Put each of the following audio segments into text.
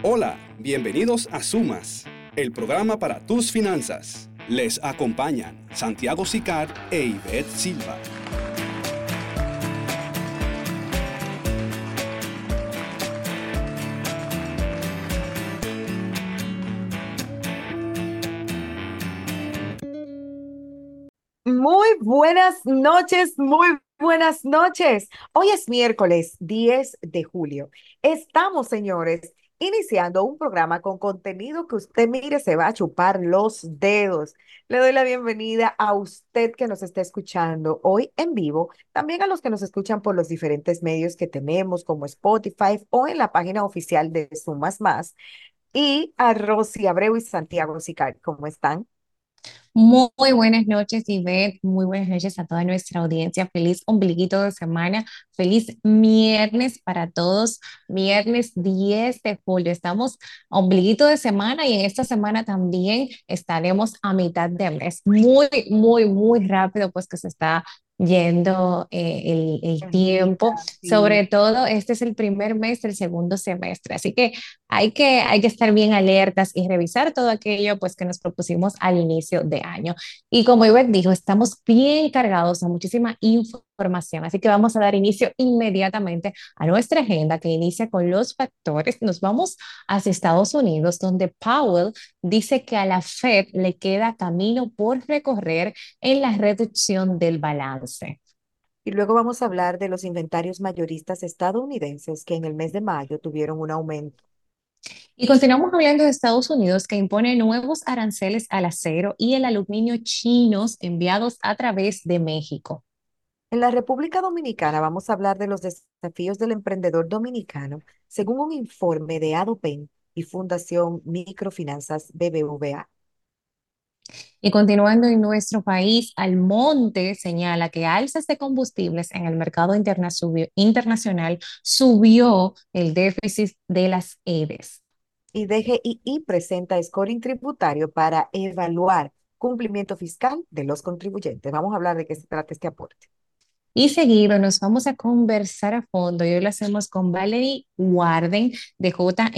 Hola, bienvenidos a Sumas, el programa para tus finanzas. Les acompañan Santiago Sicar e Ivette Silva. Muy buenas noches, muy buenas noches. Hoy es miércoles 10 de julio. Estamos, señores, iniciando un programa con contenido que usted mire, se va a chupar los dedos. Le doy la bienvenida a usted que nos está escuchando hoy en vivo, también a los que nos escuchan por los diferentes medios que tenemos, como Spotify o en la página oficial de Sumas Más, y a Rosy Abreu y Santiago Sicar. ¿Cómo están? Muy buenas noches, Ivette. Muy buenas noches a toda nuestra audiencia. Feliz ombliguito de semana. Feliz viernes para todos. Viernes 10 de julio. Estamos a ombliguito de semana y en esta semana también estaremos a mitad de mes. Muy rápido, pues que se está yendo el El tiempo. día, sí. Sobre todo, este es el primer mes del segundo semestre. Así que hay que estar bien alertas y revisar todo aquello pues, que nos propusimos al inicio de año. Y como Ivette dijo, estamos bien cargados de muchísima información, así que vamos a dar inicio inmediatamente a nuestra agenda que inicia con los factores. Nos vamos hacia Estados Unidos, donde Powell dice que a la Fed le queda camino por recorrer en la reducción del balance. Y luego vamos a hablar de los inventarios mayoristas estadounidenses que en el mes de mayo tuvieron un aumento. Y continuamos hablando de Estados Unidos que impone nuevos aranceles al acero y el aluminio chinos enviados a través de México. En la República Dominicana vamos a hablar de los desafíos del emprendedor dominicano, según un informe de Adopen y Fundación Microfinanzas BBVA. Y continuando en nuestro país, Almonte señala que alzas de combustibles en el mercado internacional subió el déficit de las EDES. Y DGII presenta scoring tributario para evaluar cumplimiento fiscal de los contribuyentes. Vamos a hablar de qué se trata este aporte. Y seguido nos vamos a conversar a fondo y hoy lo hacemos con Valerie Warden de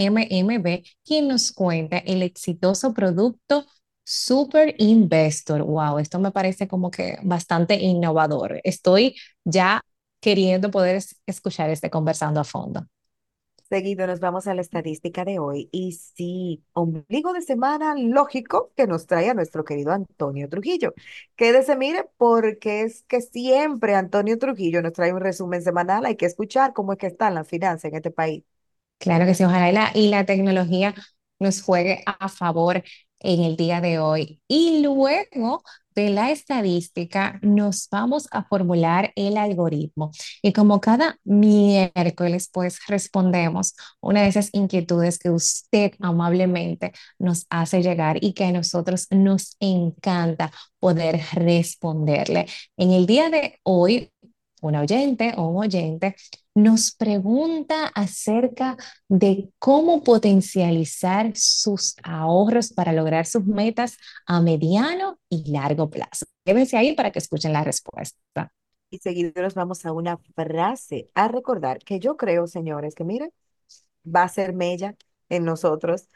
JMMB, quien nos cuenta el exitoso producto Super Investor. Wow, esto me parece como que bastante innovador. Estoy ya queriendo poder escuchar este conversando a fondo. Seguido nos vamos a la estadística de hoy. Y sí, ombligo de semana lógico que nos trae a nuestro querido Antonio Trujillo. Quédese, mire, porque es que siempre Antonio Trujillo nos trae un resumen semanal. Hay que escuchar cómo es que están las finanzas en este país. Claro que sí, ojalá y la tecnología nos juegue a favor en el día de hoy. Y luego de la estadística, nos vamos a formular el algoritmo. Y como cada miércoles, pues respondemos una de esas inquietudes que usted amablemente nos hace llegar y que a nosotros nos encanta poder responderle. En el día de hoy, un oyente o un oyente nos pregunta acerca de cómo potencializar sus ahorros para lograr sus metas a mediano y largo plazo. Quédense ahí para que escuchen la respuesta. Y seguido nos vamos a una frase a recordar que yo creo, señores, que miren, va a ser mella en nosotros.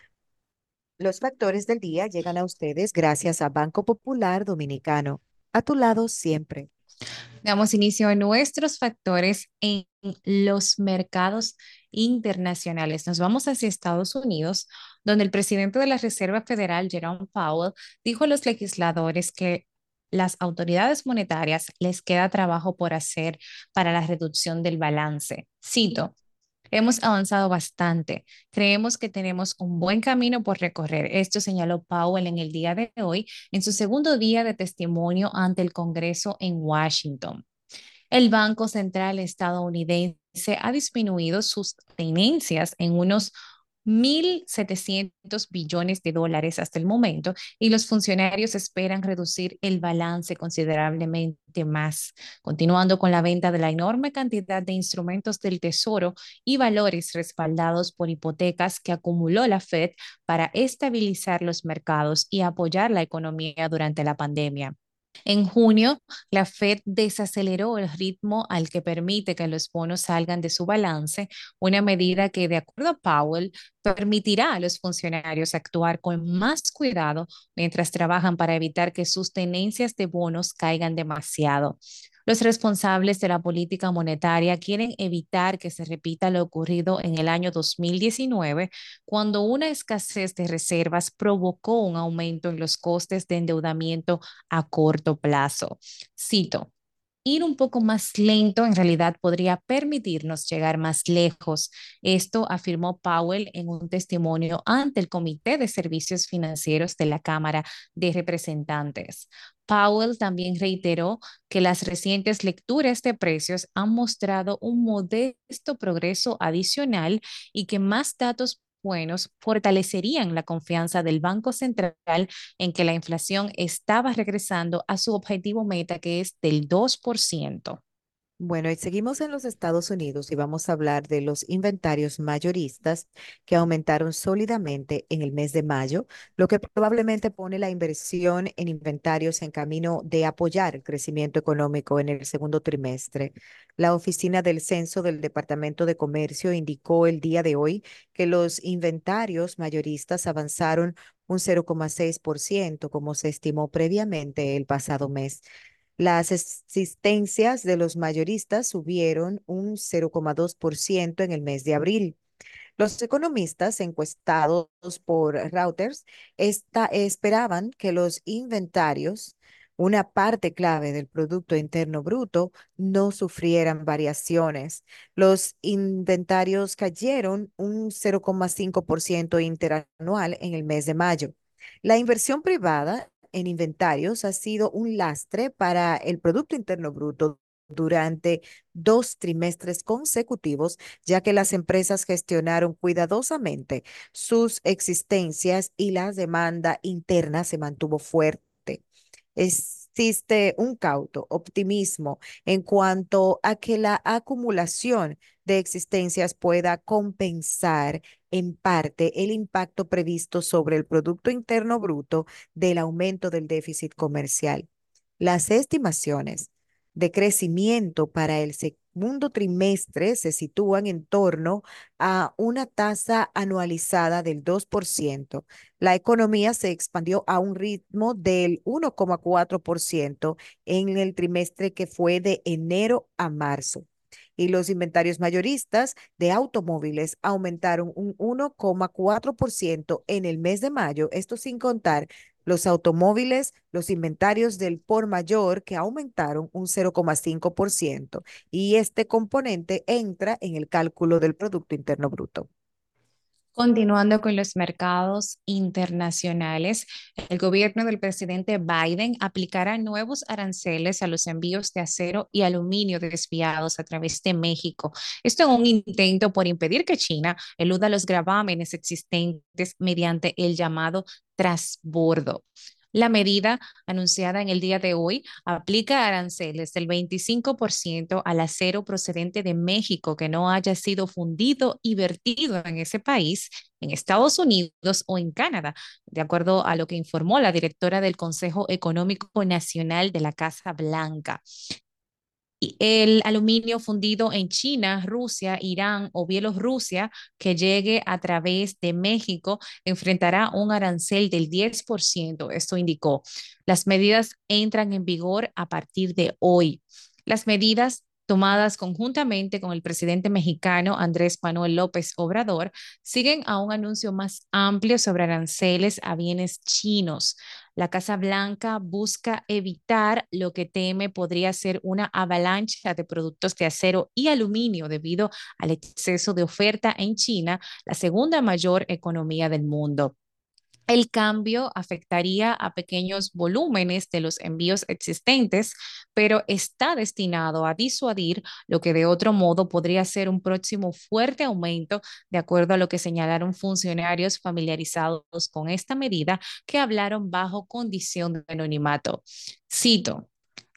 Los factores del día llegan a ustedes gracias a Banco Popular Dominicano. A tu lado siempre. Damos inicio a nuestros factores en los mercados internacionales. Nos vamos hacia Estados Unidos, donde el presidente de la Reserva Federal, Jerome Powell, dijo a los legisladores que las autoridades monetarias les queda trabajo por hacer para la reducción del balance. Cito. Hemos avanzado bastante. Creemos que tenemos un buen camino por recorrer. Esto señaló Powell en el día de hoy, en su segundo día de testimonio ante el Congreso en Washington. El Banco Central estadounidense ha disminuido sus tenencias en unos 1.700 billones de dólares hasta el momento y los funcionarios esperan reducir el balance considerablemente más, continuando con la venta de la enorme cantidad de instrumentos del Tesoro y valores respaldados por hipotecas que acumuló la Fed para estabilizar los mercados y apoyar la economía durante la pandemia. En junio, la Fed desaceleró el ritmo al que permite que los bonos salgan de su balance, una medida que, de acuerdo a Powell, permitirá a los funcionarios actuar con más cuidado mientras trabajan para evitar que sus tenencias de bonos caigan demasiado. Los responsables de la política monetaria quieren evitar que se repita lo ocurrido en el año 2019, cuando una escasez de reservas provocó un aumento en los costes de endeudamiento a corto plazo. Cito. Ir un poco más lento en realidad podría permitirnos llegar más lejos. Esto afirmó Powell en un testimonio ante el Comité de Servicios Financieros de la Cámara de Representantes. Powell también reiteró que las recientes lecturas de precios han mostrado un modesto progreso adicional y que más datos buenos fortalecerían la confianza del Banco Central en que la inflación estaba regresando a su objetivo meta, que es del 2%. Bueno, y seguimos en los Estados Unidos y vamos a hablar de los inventarios mayoristas que aumentaron sólidamente en el mes de mayo, lo que probablemente pone la inversión en inventarios en camino de apoyar el crecimiento económico en el segundo trimestre. La Oficina del Censo del Departamento de Comercio indicó el día de hoy que los inventarios mayoristas avanzaron un 0,6%, como se estimó previamente el pasado mes. Las existencias de los mayoristas subieron un 0,2% en el mes de abril. Los economistas encuestados por Reuters esperaban que los inventarios, una parte clave del Producto Interno Bruto, no sufrieran variaciones. Los inventarios cayeron un 0,5% interanual en el mes de mayo. La inversión privada en inventarios ha sido un lastre para el Producto Interno Bruto durante 2 trimestres consecutivos, ya que las empresas gestionaron cuidadosamente sus existencias y la demanda interna se mantuvo fuerte. Existe un cauto optimismo en cuanto a que la acumulación de existencias pueda compensar en parte el impacto previsto sobre el Producto Interno Bruto del aumento del déficit comercial. Las estimaciones de crecimiento para el segundo trimestre se sitúan en torno a una tasa anualizada del 2%. La economía se expandió a un ritmo del 1,4% en el trimestre que fue de enero a marzo. Y los inventarios mayoristas de automóviles aumentaron un 1,4% en el mes de mayo, esto sin contar los automóviles, los inventarios del por mayor que aumentaron un 0,5% y este componente entra en el cálculo del Producto Interno Bruto. Continuando con los mercados internacionales, el gobierno del presidente Biden aplicará nuevos aranceles a los envíos de acero y aluminio desviados a través de México. Esto en un intento por impedir que China eluda los gravámenes existentes mediante el llamado trasbordo. La medida anunciada en el día de hoy aplica aranceles del 25% al acero procedente de México que no haya sido fundido y vertido en ese país, en Estados Unidos o en Canadá, de acuerdo a lo que informó la directora del Consejo Económico Nacional de la Casa Blanca. Y el aluminio fundido en China, Rusia, Irán o Bielorrusia que llegue a través de México enfrentará un arancel del 10%. Esto indicó. Las medidas entran en vigor a partir de hoy. Las medidas tomadas conjuntamente con el presidente mexicano Andrés Manuel López Obrador siguen a un anuncio más amplio sobre aranceles a bienes chinos. La Casa Blanca busca evitar lo que teme podría ser una avalancha de productos de acero y aluminio debido al exceso de oferta en China, la segunda mayor economía del mundo. El cambio afectaría a pequeños volúmenes de los envíos existentes, pero está destinado a disuadir lo que de otro modo podría ser un próximo fuerte aumento, de acuerdo a lo que señalaron funcionarios familiarizados con esta medida que hablaron bajo condición de anonimato. Cito.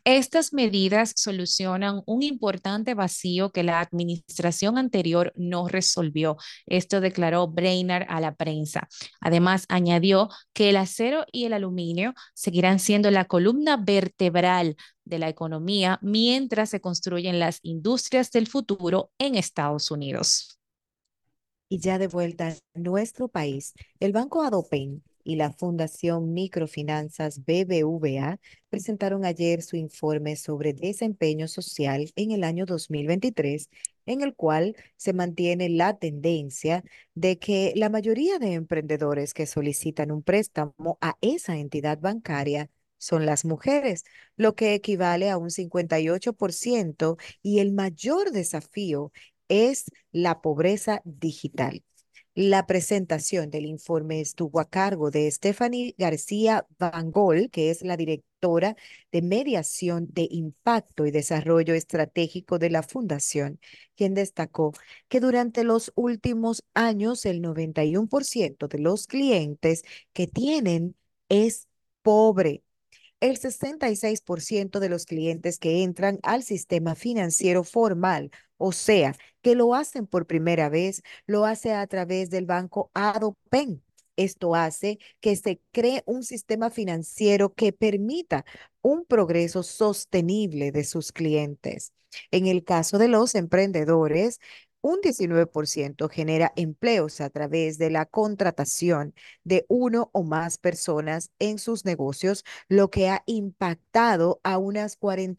Estas medidas solucionan un importante vacío que la administración anterior no resolvió. Esto declaró Brainard a la prensa. Además, añadió que el acero y el aluminio seguirán siendo la columna vertebral de la economía mientras se construyen las industrias del futuro en Estados Unidos. Y ya de vuelta a nuestro país, el Banco Adopen y la Fundación Microfinanzas BBVA presentaron ayer su informe sobre desempeño social en el año 2023, en el cual se mantiene la tendencia de que la mayoría de emprendedores que solicitan un préstamo a esa entidad bancaria son las mujeres, lo que equivale a un 58%, y el mayor desafío es la pobreza digital. La presentación del informe estuvo a cargo de Stephanie García Bangol, que es la directora de Mediación de Impacto y Desarrollo Estratégico de la Fundación, quien destacó que durante los últimos años el 91% de los clientes que tienen es pobre. El 66% de los clientes que entran al sistema financiero formal, o sea, que lo hacen por primera vez, lo hace a través del banco Adopen. Esto hace que se cree un sistema financiero que permita un progreso sostenible de sus clientes. En el caso de los emprendedores, un 19% genera empleos a través de la contratación de uno o más personas en sus negocios, lo que ha impactado a unas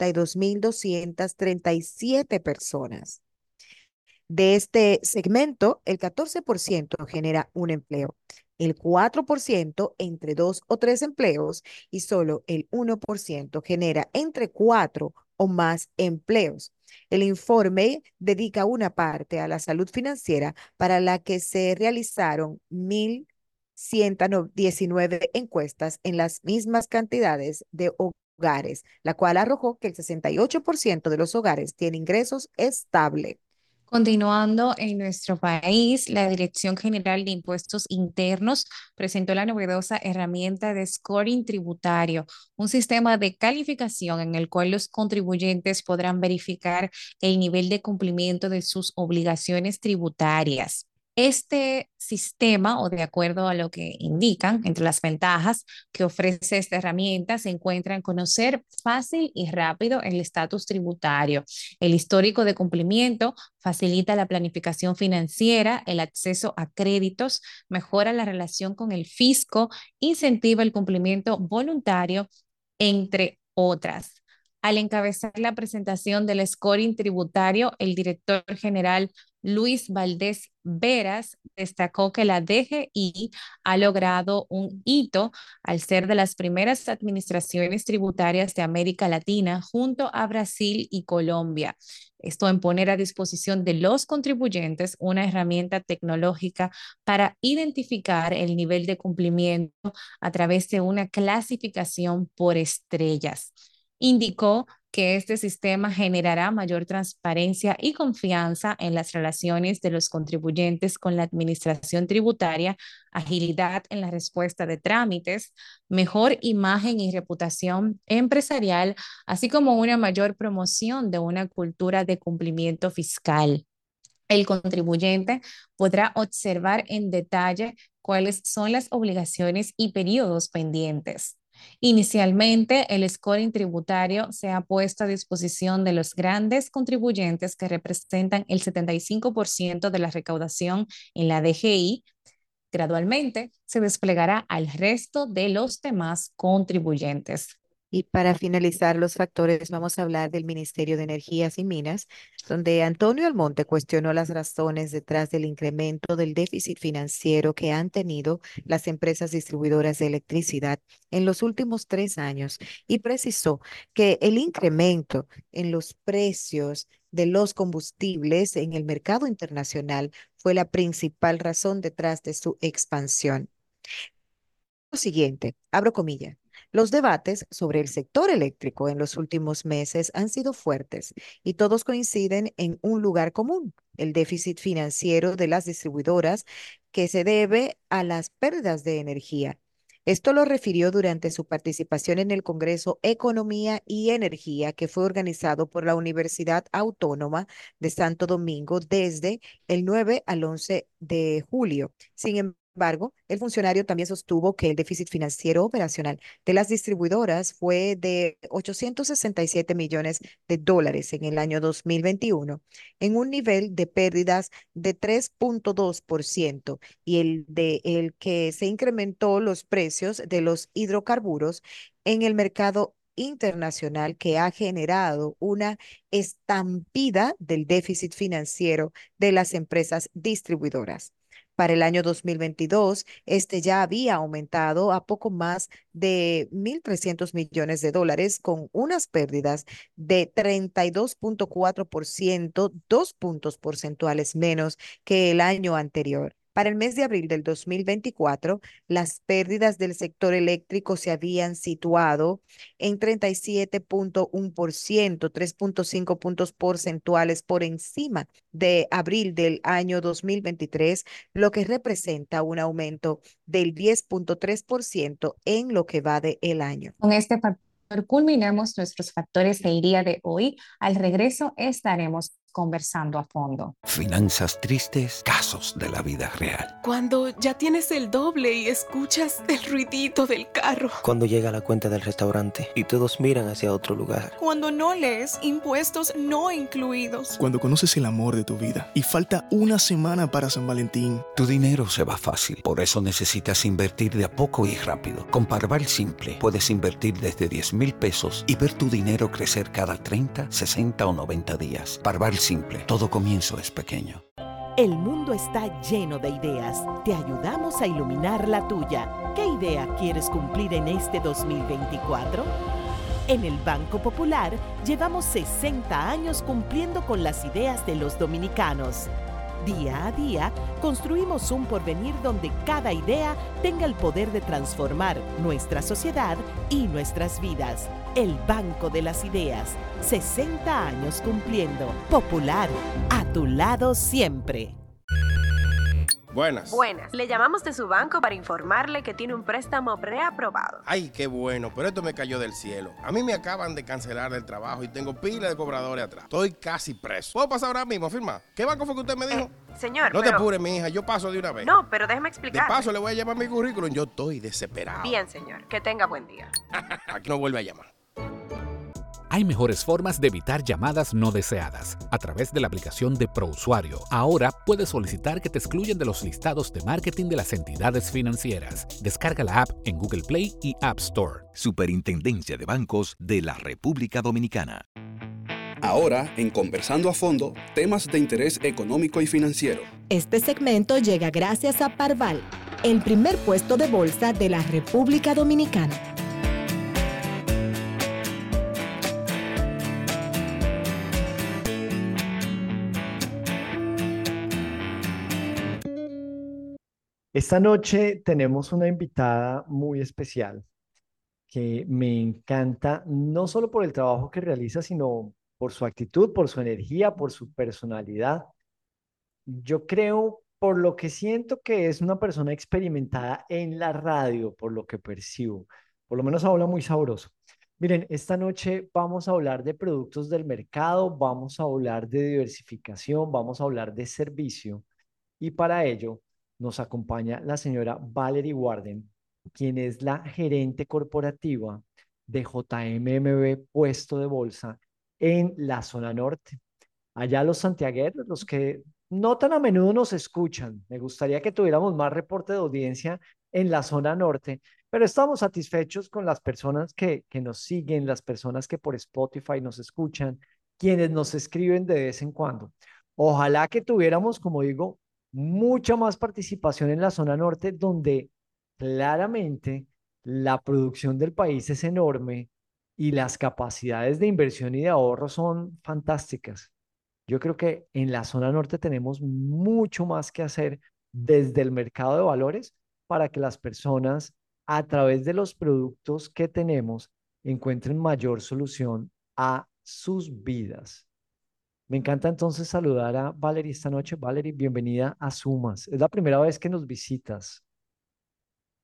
42.237 personas. De este segmento, el 14% genera un empleo, el 4% entre dos o tres empleos y solo el 1% genera entre cuatro o más empleos. El informe dedica una parte a la salud financiera, para la que se realizaron 1.119 encuestas en las mismas cantidades de hogares, la cual arrojó que el 68% de los hogares tiene ingresos estables. Continuando en nuestro país, la Dirección General de Impuestos Internos presentó la novedosa herramienta de scoring tributario, un sistema de calificación en el cual los contribuyentes podrán verificar el nivel de cumplimiento de sus obligaciones tributarias. Este sistema, o de acuerdo a lo que indican, entre las ventajas que ofrece esta herramienta, se encuentra en conocer fácil y rápido el estatus tributario, el histórico de cumplimiento, facilita la planificación financiera, el acceso a créditos, mejora la relación con el fisco, incentiva el cumplimiento voluntario, entre otras. Al encabezar la presentación del scoring tributario, el director general Luis Valdés Veras destacó que la DGI ha logrado un hito al ser de las primeras administraciones tributarias de América Latina junto a Brasil y Colombia. Esto en poner a disposición de los contribuyentes una herramienta tecnológica para identificar el nivel de cumplimiento a través de una clasificación por estrellas. Indicó que este sistema generará mayor transparencia y confianza en las relaciones de los contribuyentes con la administración tributaria, agilidad en la respuesta de trámites, mejor imagen y reputación empresarial, así como una mayor promoción de una cultura de cumplimiento fiscal. El contribuyente podrá observar en detalle cuáles son las obligaciones y periodos pendientes. Inicialmente, el scoring tributario se ha puesto a disposición de los grandes contribuyentes que representan el 75% de la recaudación en la DGI. Gradualmente, se desplegará al resto de los demás contribuyentes. Y para finalizar los factores, vamos a hablar del Ministerio de Energías y Minas, donde Antonio Almonte cuestionó las razones detrás del incremento del déficit financiero que han tenido las empresas distribuidoras de electricidad en los últimos 3 años, y precisó que el incremento en los precios de los combustibles en el mercado internacional fue la principal razón detrás de su expansión. Lo siguiente, abro comillas. Los debates sobre el sector eléctrico en los últimos meses han sido fuertes, y todos coinciden en un lugar común: el déficit financiero de las distribuidoras, que se debe a las pérdidas de energía. Esto lo refirió durante su participación en el Congreso Economía y Energía, que fue organizado por la Universidad Autónoma de Santo Domingo desde el 9 al 11 de julio. Sin embargo, el funcionario también sostuvo que el déficit financiero operacional de las distribuidoras fue de 867 millones de dólares en el año 2021, en un nivel de pérdidas de 3,2% y el que se incrementó los precios de los hidrocarburos en el mercado internacional, que ha generado una estampida del déficit financiero de las empresas distribuidoras. Para el año 2022, este ya había aumentado a poco más de 1.300 millones de dólares, con unas pérdidas de 32,4%, 2 puntos porcentuales menos que el año anterior. Para el mes de abril del 2024, las pérdidas del sector eléctrico se habían situado en 37,1%, 3,5 puntos porcentuales por encima de abril del año 2023, lo que representa un aumento del 10,3% en lo que va de el año. Con este factor culminamos nuestros factores del día de hoy. Al regreso estaremos conversando a fondo. Finanzas tristes, casos de la vida real. Cuando ya tienes el doble y escuchas el ruidito del carro. Cuando llega la cuenta del restaurante y todos miran hacia otro lugar. Cuando no lees impuestos no incluidos. Cuando conoces el amor de tu vida y falta una semana para San Valentín. Tu dinero se va fácil, por eso necesitas invertir de a poco y rápido. Con Parval Simple puedes invertir desde 10,000 pesos y ver tu dinero crecer cada 30, 60 o 90 días. Parval Simple, todo comienzo es pequeño. El mundo está lleno de ideas. Te ayudamos a iluminar la tuya. ¿Qué idea quieres cumplir en este 2024? En el Banco Popular llevamos 60 años cumpliendo con las ideas de los dominicanos. Día a día, construimos un porvenir donde cada idea tenga el poder de transformar nuestra sociedad y nuestras vidas. El Banco de las Ideas, 60 años cumpliendo. Popular, a tu lado siempre. Buenas. Buenas. Le llamamos de su banco para informarle que tiene un préstamo preaprobado. Ay, qué bueno, pero esto me cayó del cielo. A mí me acaban de cancelar el trabajo y tengo pila de cobradores atrás. Estoy casi preso. ¿Puedo pasar ahora mismo a firmar? ¿Qué banco fue que usted me dijo? Señor, No te apures, mi hija, yo paso de una vez. No, pero déjeme explicar. De paso le voy a llamar mi currículum, yo estoy desesperado. Bien, señor, que tenga buen día. Aquí no vuelve a llamar. Hay mejores formas de evitar llamadas no deseadas a través de la aplicación de ProUsuario. Ahora puedes solicitar que te excluyan de los listados de marketing de las entidades financieras. Descarga la app en Google Play y App Store. Superintendencia de Bancos de la República Dominicana. Ahora, en Conversando a Fondo, temas de interés económico y financiero. Este segmento llega gracias a Parval, el primer puesto de bolsa de la República Dominicana. Esta noche tenemos una invitada muy especial que me encanta, no solo por el trabajo que realiza, sino por su actitud, por su energía, por su personalidad. Yo creo, por lo que siento, que es una persona experimentada en la radio, por lo que percibo. Por lo menos habla muy sabroso. Miren, esta noche vamos a hablar de productos del mercado, vamos a hablar de diversificación, vamos a hablar de servicio. Y para ello nos acompaña la señora Valerie Warden, quien es la gerente corporativa de JMMB Puesto de Bolsa en la zona norte. Allá los santiagueros, los que no tan a menudo nos escuchan, me gustaría que tuviéramos más reporte de audiencia en la zona norte, pero estamos satisfechos con las personas que nos siguen, las personas que por Spotify nos escuchan, quienes nos escriben de vez en cuando. Ojalá que tuviéramos, como digo, mucha más participación en la zona norte, donde claramente la producción del país es enorme y las capacidades de inversión y de ahorro son fantásticas. Yo creo que en la zona norte tenemos mucho más que hacer desde el mercado de valores para que las personas, a través de los productos que tenemos, encuentren mayor solución a sus vidas. Me encanta entonces saludar a Valerie esta noche. Valerie, bienvenida a Sumas. Es la primera vez que nos visitas.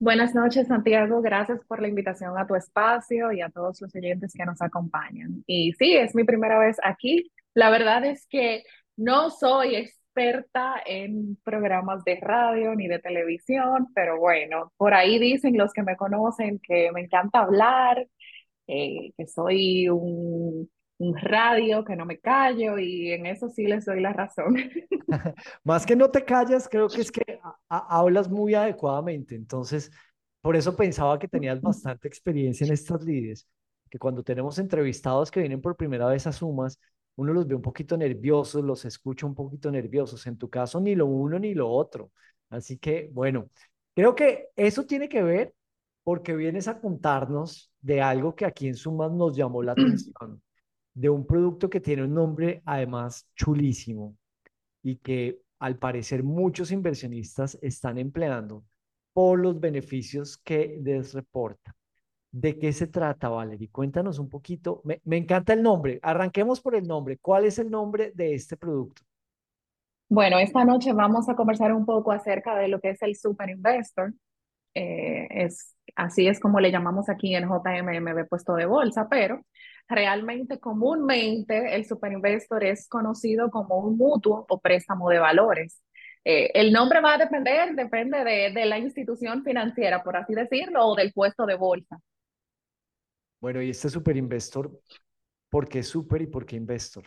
Buenas noches, Santiago. Gracias por la invitación a tu espacio y a todos los oyentes que nos acompañan. Y sí, es mi primera vez aquí. La verdad es que no soy experta en programas de radio ni de televisión, pero bueno, por ahí dicen los que me conocen que me encanta hablar, que soy un radio, que no me callo y en eso sí les doy la razón. Más que no te callas, creo que es que hablas muy adecuadamente. Entonces, por eso pensaba que tenías bastante experiencia en estas lides, que cuando tenemos entrevistados que vienen por primera vez a Sumas, uno los ve un poquito nerviosos, los escucha un poquito nerviosos. En tu caso, ni lo uno ni lo otro. Así que, bueno, creo que eso tiene que ver porque vienes a contarnos de algo que aquí en Sumas nos llamó la atención, de un producto que tiene un nombre además chulísimo y que al parecer muchos inversionistas están empleando por los beneficios que les reporta. ¿De qué se trata, Valerie? Cuéntanos un poquito. Me encanta el nombre. Arranquemos por el nombre. ¿Cuál es el nombre de este producto? Bueno, esta noche vamos a conversar un poco acerca de lo que es el Super Investor. Así es como le llamamos aquí en JMMB puesto de bolsa, pero realmente comúnmente el Superinvestor es conocido como un mutuo o préstamo de valores. El nombre va a depende de la institución financiera, por así decirlo, o del puesto de bolsa. Bueno, y este Super Investor, ¿por qué Super y por qué Investor?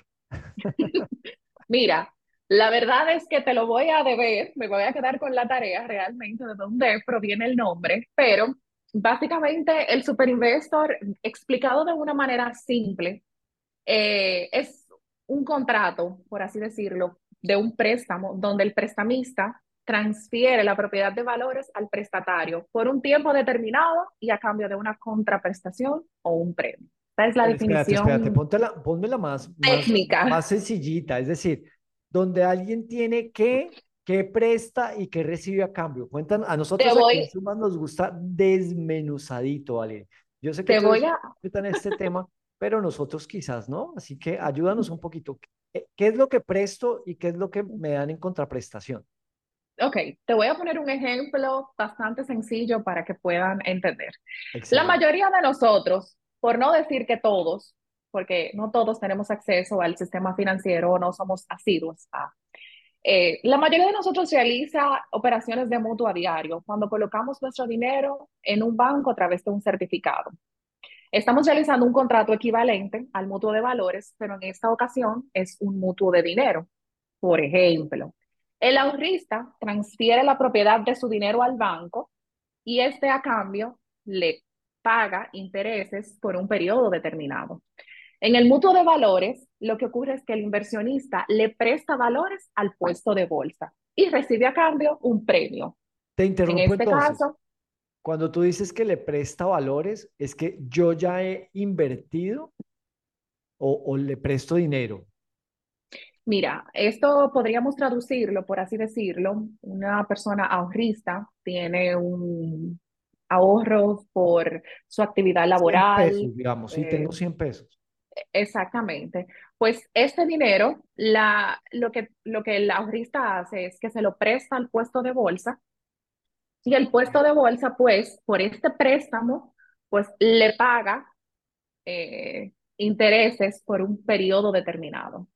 Mira, la verdad es que te lo voy a deber, me voy a quedar con la tarea realmente de dónde proviene el nombre, pero básicamente el Superinvestor, explicado de una manera simple, es un contrato, por así decirlo, de un préstamo donde el prestamista transfiere la propiedad de valores al prestatario por un tiempo determinado y a cambio de una contraprestación o un premio. Esta es la Pero espérate, definición pónmela técnica. más sencillita, es decir, donde alguien tiene que presta y que recibe a cambio. Cuentan, a Te nosotros aquí en voy, Sumas nos gusta desmenuzadito, ¿vale? Yo sé que te tú eres voy a, experta en este tema, pero nosotros quizás no, así que ayúdanos un poquito. ¿Qué es lo que presto y qué es lo que me dan en contraprestación? Ok, te voy a poner un ejemplo bastante sencillo para que puedan entender. La Excelente. mayoría de nosotros, por no decir que todos, porque no todos tenemos acceso al sistema financiero o no somos asiduos la mayoría de nosotros realiza operaciones de mutuo a diario cuando colocamos nuestro dinero en un banco a través de un certificado. Estamos realizando un contrato equivalente al mutuo de valores, pero en esta ocasión es un mutuo de dinero. Por ejemplo, el ahorrista transfiere la propiedad de su dinero al banco y este a cambio le paga intereses por un periodo determinado. En el mutuo de valores, lo que ocurre es que el inversionista le presta valores al puesto de bolsa y recibe a cambio un premio. Te En interrumpo este entonces. caso, Cuando tú dices que le presta valores, ¿es que yo ya he invertido o le presto dinero? mira, esto podríamos traducirlo, por así decirlo. Una persona ahorrista tiene un ahorros por su actividad 100 laboral. pesos, digamos, sí, eh, tengo 100 pesos. Exactamente. Pues este dinero, lo que el ahorrista hace es que se lo presta al puesto de bolsa y el puesto de bolsa, pues, por este préstamo, pues le paga intereses por un periodo determinado.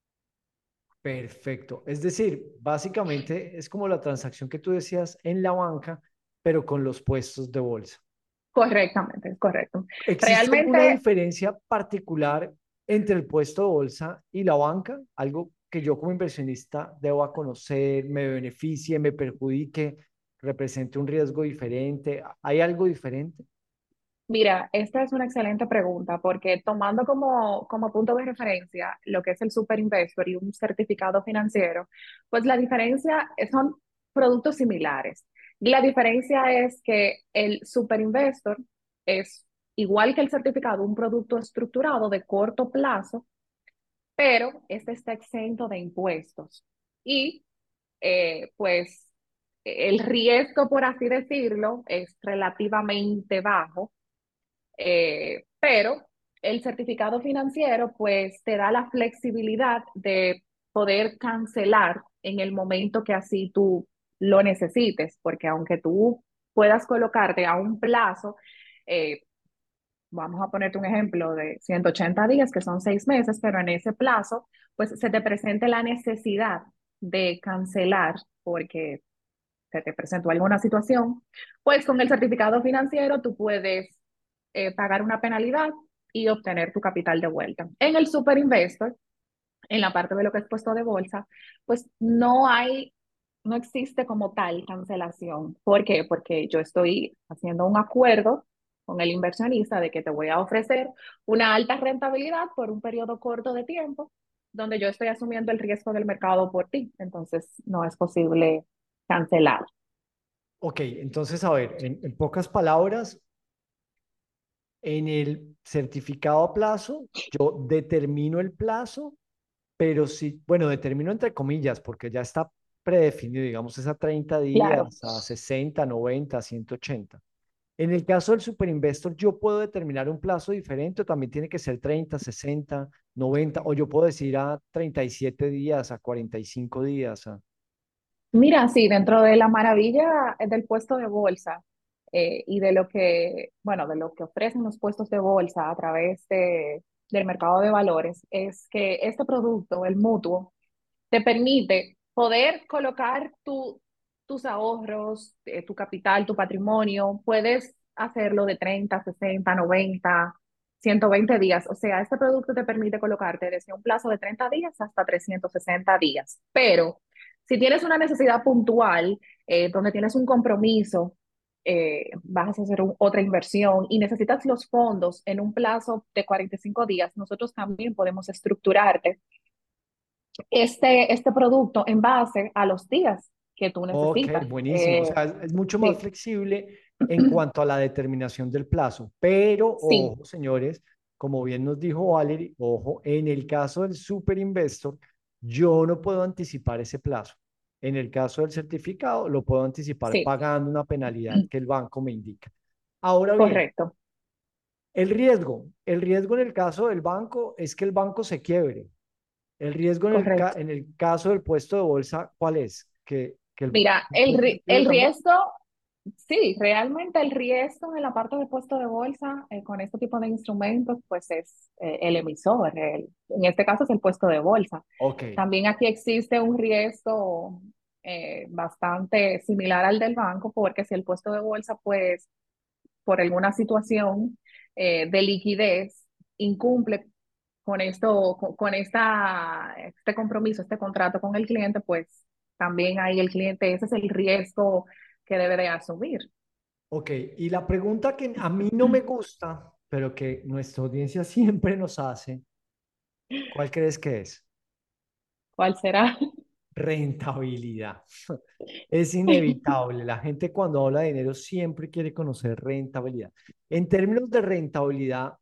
Perfecto. Es decir, básicamente es como la transacción que tú decías en la banca, pero con los puestos de bolsa. Correctamente, es correcto. ¿Existe alguna Realmente, diferencia particular entre el puesto de bolsa y la banca? Algo que yo como inversionista deba conocer, me beneficie, me perjudique, represente un riesgo diferente. ¿Hay algo diferente? mira, esta es una excelente pregunta porque tomando como punto de referencia lo que es el Super Investor y un certificado financiero, pues la diferencia son productos similares. Y la diferencia es que el Super Investor es igual que el certificado, un producto estructurado de corto plazo, pero este está exento de impuestos. Y pues el riesgo, por así decirlo, es relativamente bajo, pero el certificado financiero pues te da la flexibilidad de poder cancelar en el momento que así tú lo necesites, porque aunque tú puedas colocarte a un plazo, eh, vamos a ponerte un ejemplo de 180 días, que son 6 meses, pero en ese plazo, pues se te presente la necesidad de cancelar porque se te presentó alguna situación, pues con el certificado financiero tú puedes pagar una penalidad y obtener tu capital de vuelta. En el Super Investor, en la parte de lo que es puesto de bolsa, pues no existe como tal cancelación. ¿Por qué? Porque yo estoy haciendo un acuerdo con el inversionista de que te voy a ofrecer una alta rentabilidad por un periodo corto de tiempo, donde yo estoy asumiendo el riesgo del mercado por ti. Entonces, no es posible cancelar. Ok, entonces, a ver, en pocas palabras, en el certificado a plazo, yo determino el plazo, pero sí, bueno, determino entre comillas, porque ya está predefinido, digamos, es a 30 Claro. días, a 60, 90, 180. En el caso del Superinvestor, yo puedo determinar un plazo diferente o también tiene que ser 30, 60, 90, o yo puedo decir a 37 días, a 45 días. Mira, sí, dentro de la maravilla del puesto de bolsa y de lo que, bueno, de lo que ofrecen los puestos de bolsa a través del mercado de valores, es que este producto, el mutuo, te permite poder colocar tus ahorros, tu capital, tu patrimonio, puedes hacerlo de 30, 60, 90, 120 días. O sea, este producto te permite colocarte desde un plazo de 30 días hasta 360 días. Pero si tienes una necesidad puntual, donde tienes un compromiso, vas a hacer otra inversión y necesitas los fondos en un plazo de 45 días, nosotros también podemos estructurarte este producto en base a los días que tú Ok, necesitas. buenísimo. O sea, es mucho más Sí, flexible en cuanto a la determinación del plazo. Pero, sí, ojo, señores, como bien nos dijo Valerie, ojo, en el caso del Super Investor, yo no puedo anticipar ese plazo. En el caso del certificado, lo puedo anticipar sí, pagando una penalidad que el banco me indica. Ahora bien, correcto. el riesgo en el caso del banco es que el banco se quiebre. El riesgo Correcto. en el caso del puesto de bolsa, ¿cuál es? Que el Mira, banco se quiebre el también. riesgo, sí, realmente el riesgo en la parte de puesto de bolsa con este tipo de instrumentos, pues es el emisor. En este caso es el puesto de bolsa. Ok, También aquí existe un riesgo bastante similar al del banco, porque si el puesto de bolsa, pues por alguna situación de liquidez, incumple con esto, este compromiso, este contrato con el cliente, pues también ahí el cliente, ese es el riesgo que debe de asumir. ok. Y la pregunta que a mí no me gusta, pero que nuestra audiencia siempre nos hace, ¿cuál crees que es? ¿Cuál será? Rentabilidad. Es inevitable. La gente cuando habla de dinero siempre quiere conocer rentabilidad. En términos de rentabilidad,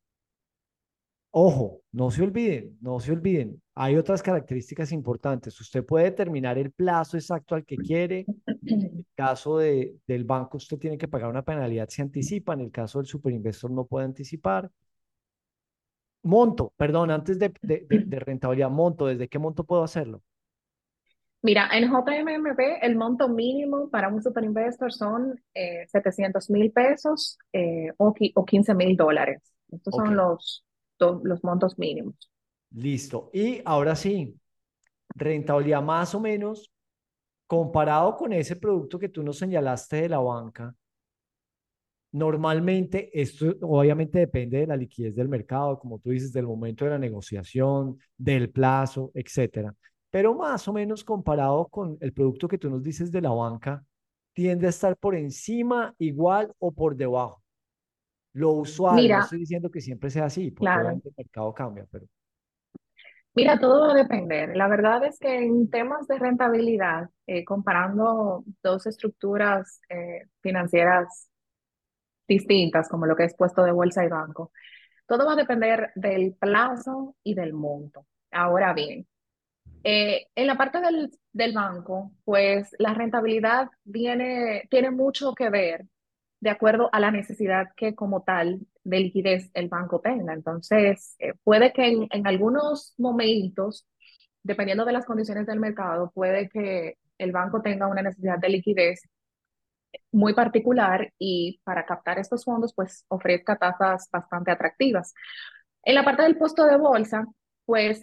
ojo, no se olviden, no se olviden. Hay otras características importantes. Usted puede determinar el plazo exacto al que quiere. En el caso del banco, usted tiene que pagar una penalidad si anticipa. En el caso del superinvestor, no puede anticipar. Monto, perdón, antes de rentabilidad, monto. ¿Desde qué monto puedo hacerlo? Mira, en JMMP el monto mínimo para un superinvestor son 700.000 pesos o $15.000. Estos Ok, son los montos mínimos. listo. Y ahora sí, rentabilidad más o menos comparado con ese producto que tú nos señalaste de la banca. Normalmente, esto obviamente depende de la liquidez del mercado, como tú dices, del momento de la negociación, del plazo, etcétera. Pero más o menos comparado con el producto que tú nos dices de la banca, tiende a estar por encima, igual o por debajo. Lo usual, no Mira, estoy diciendo que siempre sea así, porque claro. obviamente el mercado cambia, pero Mira, todo va a depender. La verdad es que en temas de rentabilidad, comparando dos estructuras financieras distintas, como lo que es puesto de bolsa y banco, todo va a depender del plazo y del monto. Ahora bien, en la parte del banco, pues la rentabilidad tiene mucho que ver de acuerdo a la necesidad que como tal de liquidez el banco tenga. Entonces, puede que en algunos momentos, dependiendo de las condiciones del mercado, puede que el banco tenga una necesidad de liquidez muy particular y para captar estos fondos, pues ofrezca tasas bastante atractivas. En la parte del puesto de bolsa, pues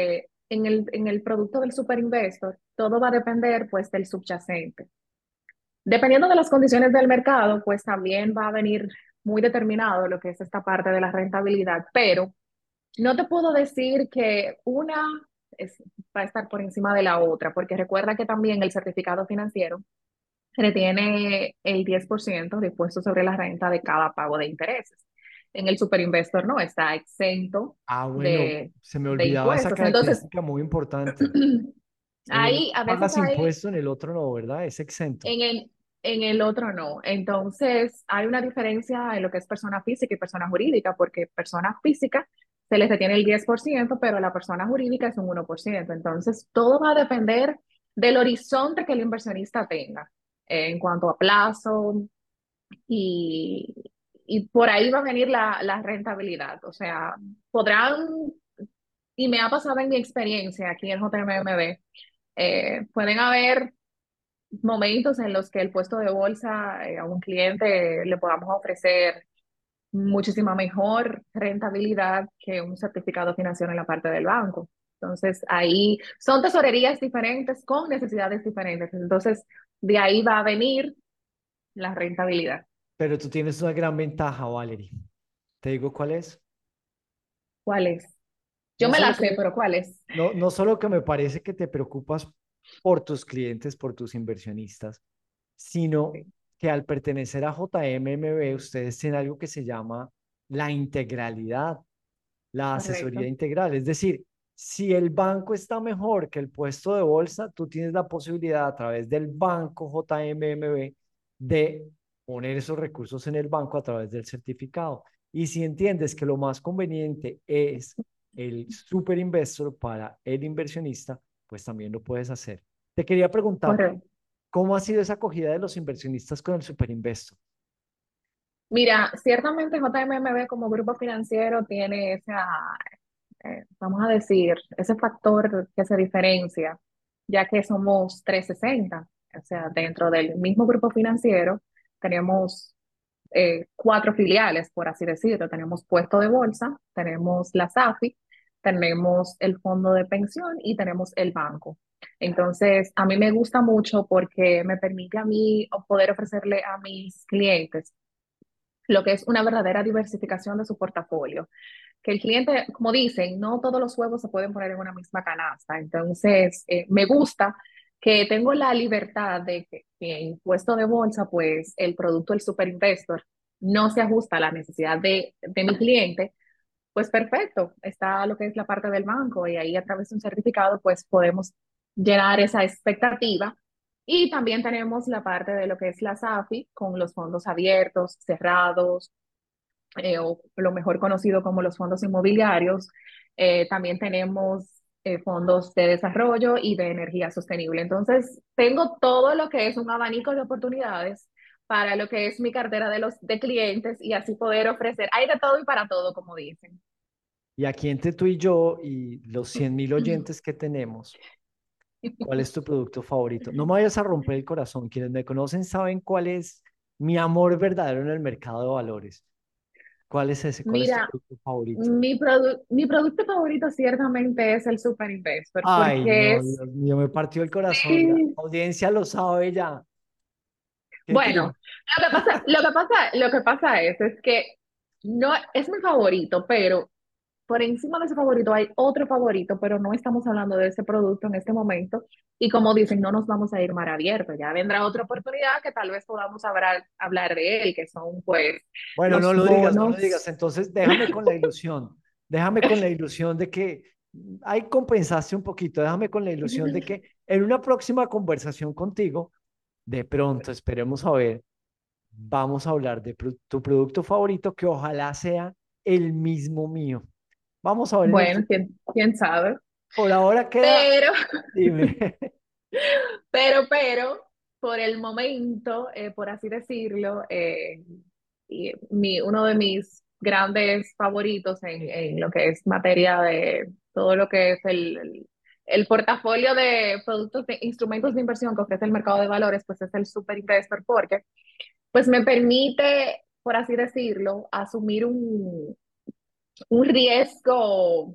en el producto del super investor, todo va a depender pues del subyacente. Dependiendo de las condiciones del mercado, pues también va a venir muy determinado lo que es esta parte de la rentabilidad, pero no te puedo decir que una va a estar por encima de la otra, porque recuerda que también el certificado financiero retiene el 10% de impuesto sobre la renta de cada pago de intereses. En el Superinvestor no, está exento Ah, bueno, de, se me de olvidaba esa impuestos. Entonces, característica muy importante. En el ahí uno a veces pagas hay, impuesto, en el otro no, ¿verdad? Es exento. en el otro no. Entonces, hay una diferencia en lo que es persona física y persona jurídica, porque persona física se les retiene el 10%, pero la persona jurídica es un 1%. Entonces, todo va a depender del horizonte que el inversionista tenga en cuanto a plazo y, y por ahí va a venir la rentabilidad. O sea, podrán, y me ha pasado en mi experiencia aquí en JMMB, pueden haber momentos en los que el puesto de bolsa a un cliente le podamos ofrecer muchísima mejor rentabilidad que un certificado financiero en la parte del banco. Entonces, ahí son tesorerías diferentes con necesidades diferentes. Entonces, de ahí va a venir la rentabilidad. Pero tú tienes una gran ventaja, Valerie. ¿Te digo cuál es? ¿Cuál es? Yo No me la solo que sé, me, pero ¿cuál es? no solo que me parece que te preocupas por tus clientes, por tus inversionistas, sino que al pertenecer a JMMB, ustedes tienen algo que se llama la integralidad, la asesoría Correcto. integral. Es decir, si el banco está mejor que el puesto de bolsa, tú tienes la posibilidad a través del banco JMMB de poner esos recursos en el banco a través del certificado. Y si entiendes que lo más conveniente es el super investor para el inversionista, pues también lo puedes hacer. Te quería preguntar, Correcto. ¿cómo ha sido esa acogida de los inversionistas con el super investor? Mira, ciertamente JMMB como grupo financiero tiene esa, vamos a decir, ese factor que se diferencia, ya que somos 360, o sea, dentro del mismo grupo financiero tenemos cuatro filiales, por así decirlo. Tenemos puesto de bolsa, tenemos la SAFI, tenemos el fondo de pensión y tenemos el banco. Entonces, a mí me gusta mucho porque me permite a mí poder ofrecerle a mis clientes lo que es una verdadera diversificación de su portafolio. Que el cliente, como dicen, no todos los huevos se pueden poner en una misma canasta. Entonces, me gusta que tengo la libertad de que en puesto de bolsa, pues el producto del super investor no se ajusta a la necesidad de mi cliente, pues perfecto, está lo que es la parte del banco y ahí a través de un certificado, pues podemos llenar esa expectativa. Y también tenemos la parte de lo que es la SAFI con los fondos abiertos, cerrados, o lo mejor conocido como los fondos inmobiliarios. También tenemos fondos de desarrollo y de energía sostenible. Entonces, tengo todo lo que es un abanico de oportunidades para lo que es mi cartera de clientes y así poder ofrecer. Hay de todo y para todo, como dicen. Y aquí entre tú y yo y los 100.000 oyentes que tenemos, ¿cuál es tu producto favorito? No me vayas a romper el corazón. Quienes me conocen saben cuál es mi amor verdadero en el mercado de valores. ¿Cuál es ese? ¿Cuál es tu Mira, producto favorito? mi producto favorito ciertamente es el Super Investor, Ay, porque no, es, Dios mío, me partió el corazón. La sí, audiencia lo sabe ya. Qué bueno, triste. lo que pasa es que no es mi favorito, pero por encima de ese favorito hay otro favorito, pero no estamos hablando de ese producto en este momento. Y como dicen, no nos vamos a ir mar abierto. Ya vendrá otra oportunidad que tal vez podamos hablar de él, que son pues Bueno, los no lo digas, no lo digas. bonos. Entonces, déjame con la ilusión. Déjame con la ilusión de que ahí compensaste un poquito. Déjame con la ilusión de que en una próxima conversación contigo, de pronto, esperemos a ver, vamos a hablar de tu producto favorito, que ojalá sea el mismo mío. Vamos a ver en el Bueno, futuro. quién sabe. Por ahora queda, Pero, dime. pero, por el momento, por así decirlo, uno de mis grandes favoritos en lo que es materia de todo lo que es el portafolio de productos de instrumentos de inversión que ofrece el mercado de valores, pues es el Super Investor, porque pues me permite, por así decirlo, asumir un riesgo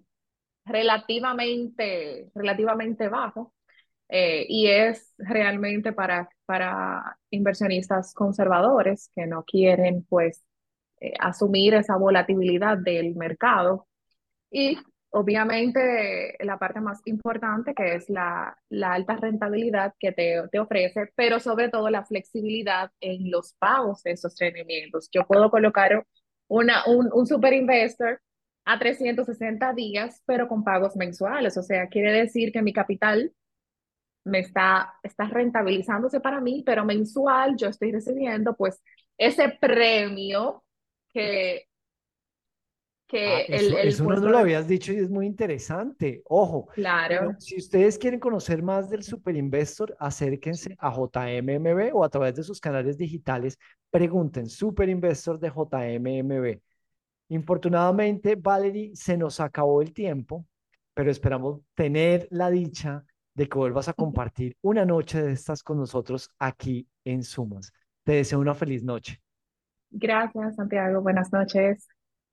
relativamente bajo, y es realmente para inversionistas conservadores que no quieren pues asumir esa volatilidad del mercado y obviamente la parte más importante que es la alta rentabilidad que te ofrece, pero sobre todo la flexibilidad en los pagos de esos rendimientos. Yo puedo colocar un super investor a 360 días, pero con pagos mensuales. O sea, quiere decir que mi capital está rentabilizándose para mí, pero mensual yo estoy recibiendo pues ese premio que, Ah, que el eso no nos puesto lo de... habías dicho y es muy interesante. Ojo, bueno, Claro. si ustedes quieren conocer más del Super Investor, acérquense a JMMB o a través de sus canales digitales, pregunten Super Investor de JMMB. Infortunadamente, Valerie, se nos acabó el tiempo, pero esperamos tener la dicha de que vuelvas a compartir una noche de estas con nosotros aquí en Sumas. Te deseo una feliz noche. Gracias, Santiago. Buenas noches.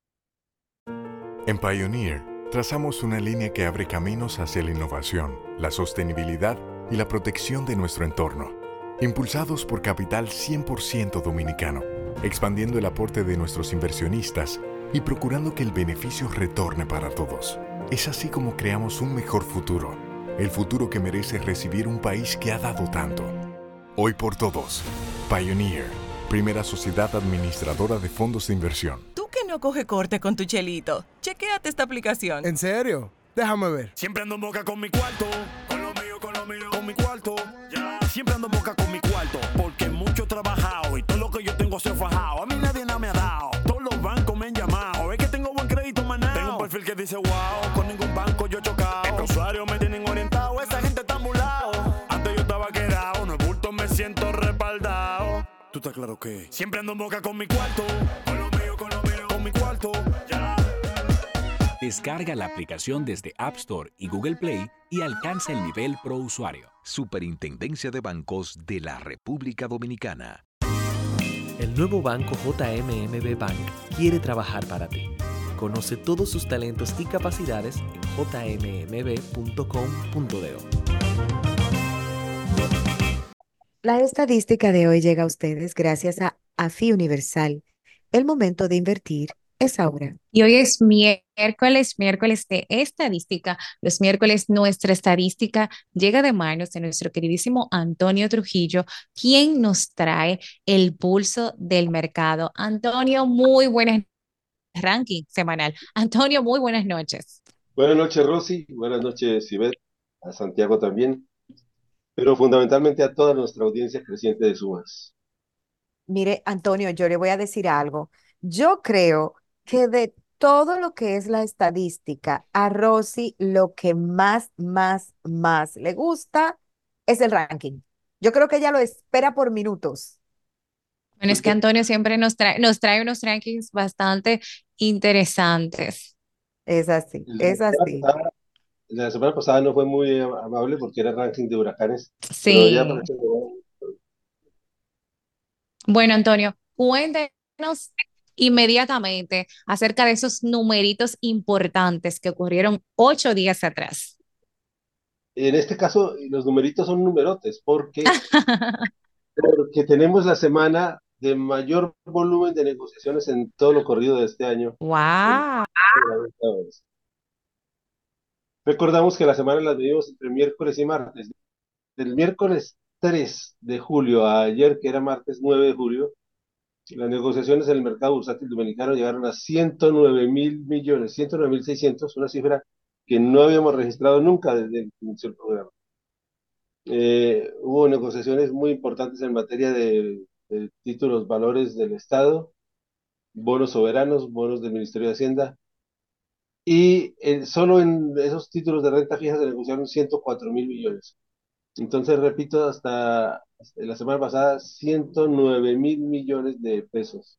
En Pioneer, trazamos una línea que abre caminos hacia la innovación, la sostenibilidad y la protección de nuestro entorno. Impulsados por capital 100% dominicano, expandiendo el aporte de nuestros inversionistas y procurando que el beneficio retorne para todos. Es así como creamos un mejor futuro, el futuro que merece recibir un país que ha dado tanto. Hoy por todos, Pioneer, primera sociedad administradora de fondos de inversión. Tú que no coge corte con tu chelito, chequéate esta aplicación. ¿En serio? Déjame ver. Siempre ando en boca con mi cuarto, con mi cuarto. Yeah. Siempre ando en boca con mi cuarto, porque mucho he trabajado y todo lo que yo tengo se ha fajado. A mí nadie nada me ha dado, todos los bancos me han llamado. Es que tengo buen crédito, maná. Tengo un perfil que dice wow, con ningún banco yo he chocado. Estos usuarios me tienen orientado, esa gente está mulado. Antes yo estaba quedado, no es bulto, me siento respaldado. ¿Tú estás claro que? Siempre ando en boca con mi cuarto, con mi cuarto. Yeah. Descarga la aplicación desde App Store y Google Play y alcanza el nivel Pro Usuario. Superintendencia de Bancos de la República Dominicana. El nuevo banco JMMB Bank quiere trabajar para ti. Conoce todos sus talentos y capacidades en jmmb.com.do. La estadística de hoy llega a ustedes gracias a AFI Universal. El momento de invertir es ahora. Y hoy es miércoles de estadística. Los miércoles nuestra estadística llega de manos de nuestro queridísimo Antonio Trujillo, quien nos trae el pulso del mercado. Antonio, muy buenas ranking semanal. Antonio, muy buenas noches. Buenas noches, Rosy. Buenas noches, Ivette. A Santiago también. Pero fundamentalmente a toda nuestra audiencia creciente de Sumas. Mire, Antonio, yo le voy a decir algo. Yo creo que de todo lo que es la estadística, a Rosy lo que más le gusta es el ranking. Yo creo que ella lo espera por minutos. Bueno, es que Antonio siempre nos trae unos rankings bastante interesantes. Es así, es así. La semana pasada no fue muy amable porque era ranking de huracanes. Sí. Pero ya parece Bueno, Antonio, cuéntenos inmediatamente acerca de esos numeritos importantes que ocurrieron 8 días atrás. En este caso, los numeritos son numerotes porque tenemos la semana de mayor volumen de negociaciones en todo lo corrido de este año. ¡Wow! Recordamos que la semana la medimos entre miércoles y martes. Del miércoles 3 de julio a ayer, que era martes 9 de julio, las negociaciones en el mercado bursátil dominicano llegaron a 109.000 millones, 109.600, una cifra que no habíamos registrado nunca desde el inicio del programa. Hubo negociaciones muy importantes en materia de títulos, valores del Estado, bonos soberanos, bonos del Ministerio de Hacienda, y solo en esos títulos de renta fija se negociaron 104.000 millones. Entonces, repito, hasta la semana pasada, 109.000 millones de pesos.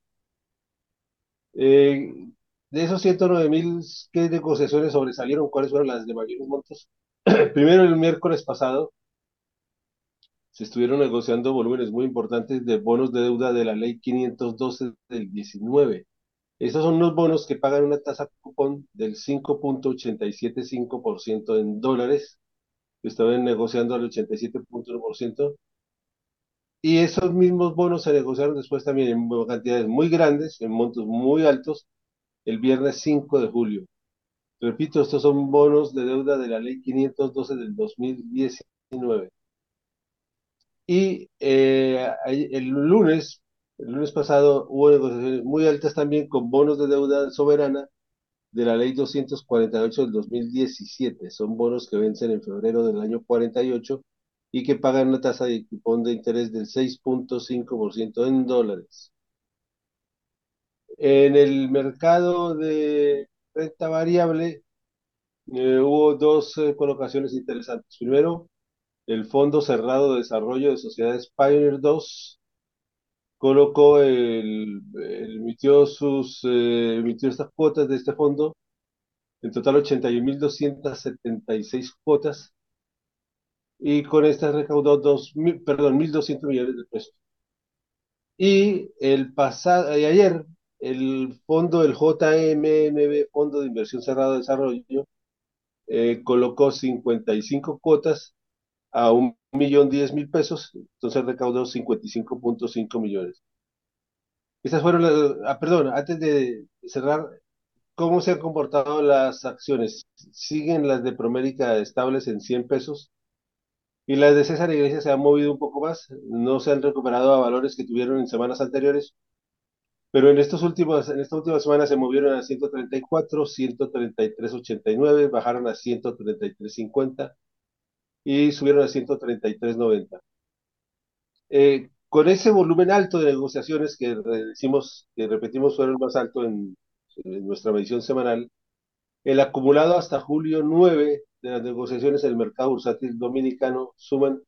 De esos 109.000, ¿qué negociaciones sobresalieron? ¿Cuáles fueron las de mayores montos? Primero, el miércoles pasado se estuvieron negociando volúmenes muy importantes de bonos de deuda de la ley 512 del 19. Estos son unos bonos que pagan una tasa cupón del 5.875% en dólares, que estaban negociando al 87.1%, y esos mismos bonos se negociaron después también en cantidades muy grandes, en montos muy altos, el viernes 5 de julio. Repito, estos son bonos de deuda de la ley 512 del 2019. Y el lunes pasado hubo negociaciones muy altas también con bonos de deuda soberana de la ley 248 del 2017. Son bonos que vencen en febrero del año 48 y que pagan una tasa de cupón de interés del 6.5% en dólares. En el mercado de renta variable hubo dos colocaciones interesantes. Primero, el Fondo Cerrado de Desarrollo de Sociedades Pioneer 2 colocó, emitió estas cuotas de este fondo, en total 81.276 cuotas, y con estas recaudó 1.200 millones de pesos. Y ayer, el fondo, el JMMB, Fondo de Inversión Cerrado de Desarrollo, colocó 55 cuotas a 1.010.000 pesos, entonces recaudó 55.5 millones. Estas fueron perdón, antes de cerrar, ¿cómo se han comportado las acciones? Siguen las de Promérica estables en 100 pesos y las de César Iglesias se han movido un poco más, no se han recuperado a valores que tuvieron en semanas anteriores, pero en esta última semana se movieron a 134, 133.89, bajaron a 133.50 y subieron a 133.90. Con ese volumen alto de negociaciones que repetimos fueron más alto en nuestra medición semanal, el acumulado hasta julio 9 de las negociaciones en el mercado bursátil dominicano suman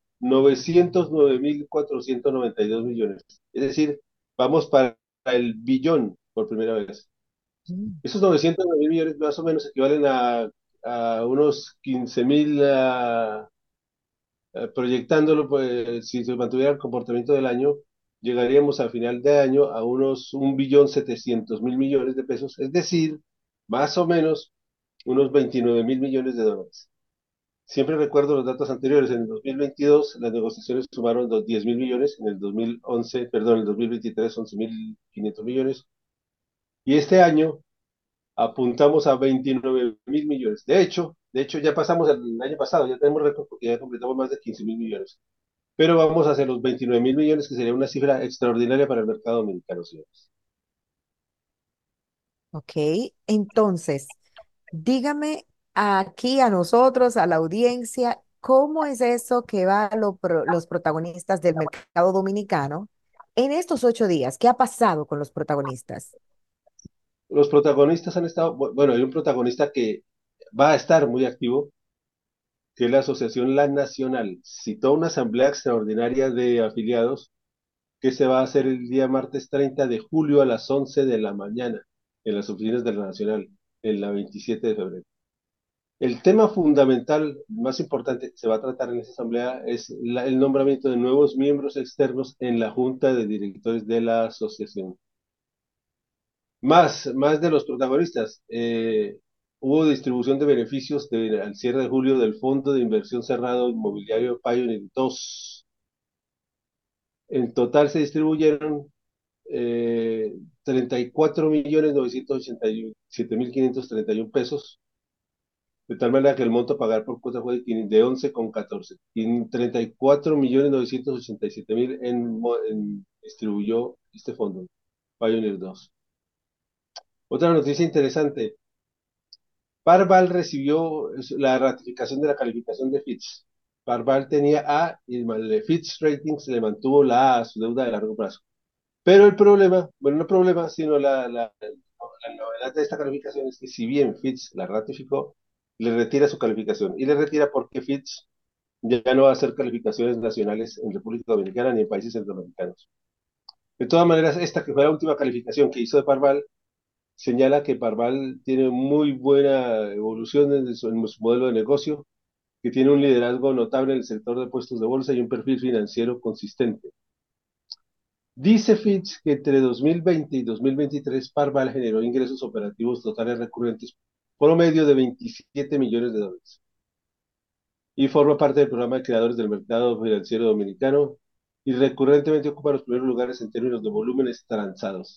909.492 millones. Es decir, vamos para el billón por primera vez. Esos 909 millones más o menos equivalen a unos 15.000, proyectándolo, pues, si se mantuviera el comportamiento del año, llegaríamos al final de año a unos 1.700.000 millones de pesos, es decir, más o menos unos 29.000 millones de dólares. Siempre recuerdo los datos anteriores. En el 2022 las negociaciones sumaron 10.000 millones, en el 2011, perdón, en el 2023 11.500 millones, y este año apuntamos a 29.000 millones. De hecho, ya pasamos el año pasado, ya tenemos récord porque ya completamos más de 15.000 millones. Pero vamos hacia los 29.000 millones, que sería una cifra extraordinaria para el mercado dominicano, señores. Ok, entonces, dígame aquí a nosotros, a la audiencia, ¿cómo es eso que va los protagonistas del mercado dominicano en estos 8 días? ¿Qué ha pasado con los protagonistas? Los protagonistas han estado, bueno, hay un protagonista que va a estar muy activo, que es la Asociación La Nacional. Citó una asamblea extraordinaria de afiliados que se va a hacer el día martes 30 de julio a las 11 de la mañana en las oficinas de la Nacional, en la 27 de febrero. El tema fundamental, más importante, que se va a tratar en esa asamblea es el nombramiento de nuevos miembros externos en la junta de directores de la asociación. Más de los protagonistas, hubo distribución de beneficios al cierre de julio del Fondo de Inversión Cerrado Inmobiliario Pioneer 2. En total se distribuyeron 34.987.531 pesos, de tal manera que el monto a pagar por cuota fue de 11,14. Y 34.987.000 distribuyó este fondo, Pioneer 2. Otra noticia interesante. Parval recibió la ratificación de la calificación de Fitch. Parval tenía A y el Fitch Ratings le mantuvo la A a su deuda de largo plazo. Pero el problema, bueno, no el problema, sino la novedad de esta calificación es que si bien Fitch la ratificó, le retira su calificación. Y le retira porque Fitch ya no va a hacer calificaciones nacionales en República Dominicana ni en países centroamericanos. De todas maneras, esta que fue la última calificación que hizo de Parval, señala que Parval tiene muy buena evolución en su modelo de negocio, que tiene un liderazgo notable en el sector de puestos de bolsa y un perfil financiero consistente. Dice Fitch que entre 2020 y 2023 Parval generó ingresos operativos totales recurrentes promedio de $27 millones y forma parte del programa de creadores del mercado financiero dominicano y recurrentemente ocupa los primeros lugares en términos de volúmenes transados.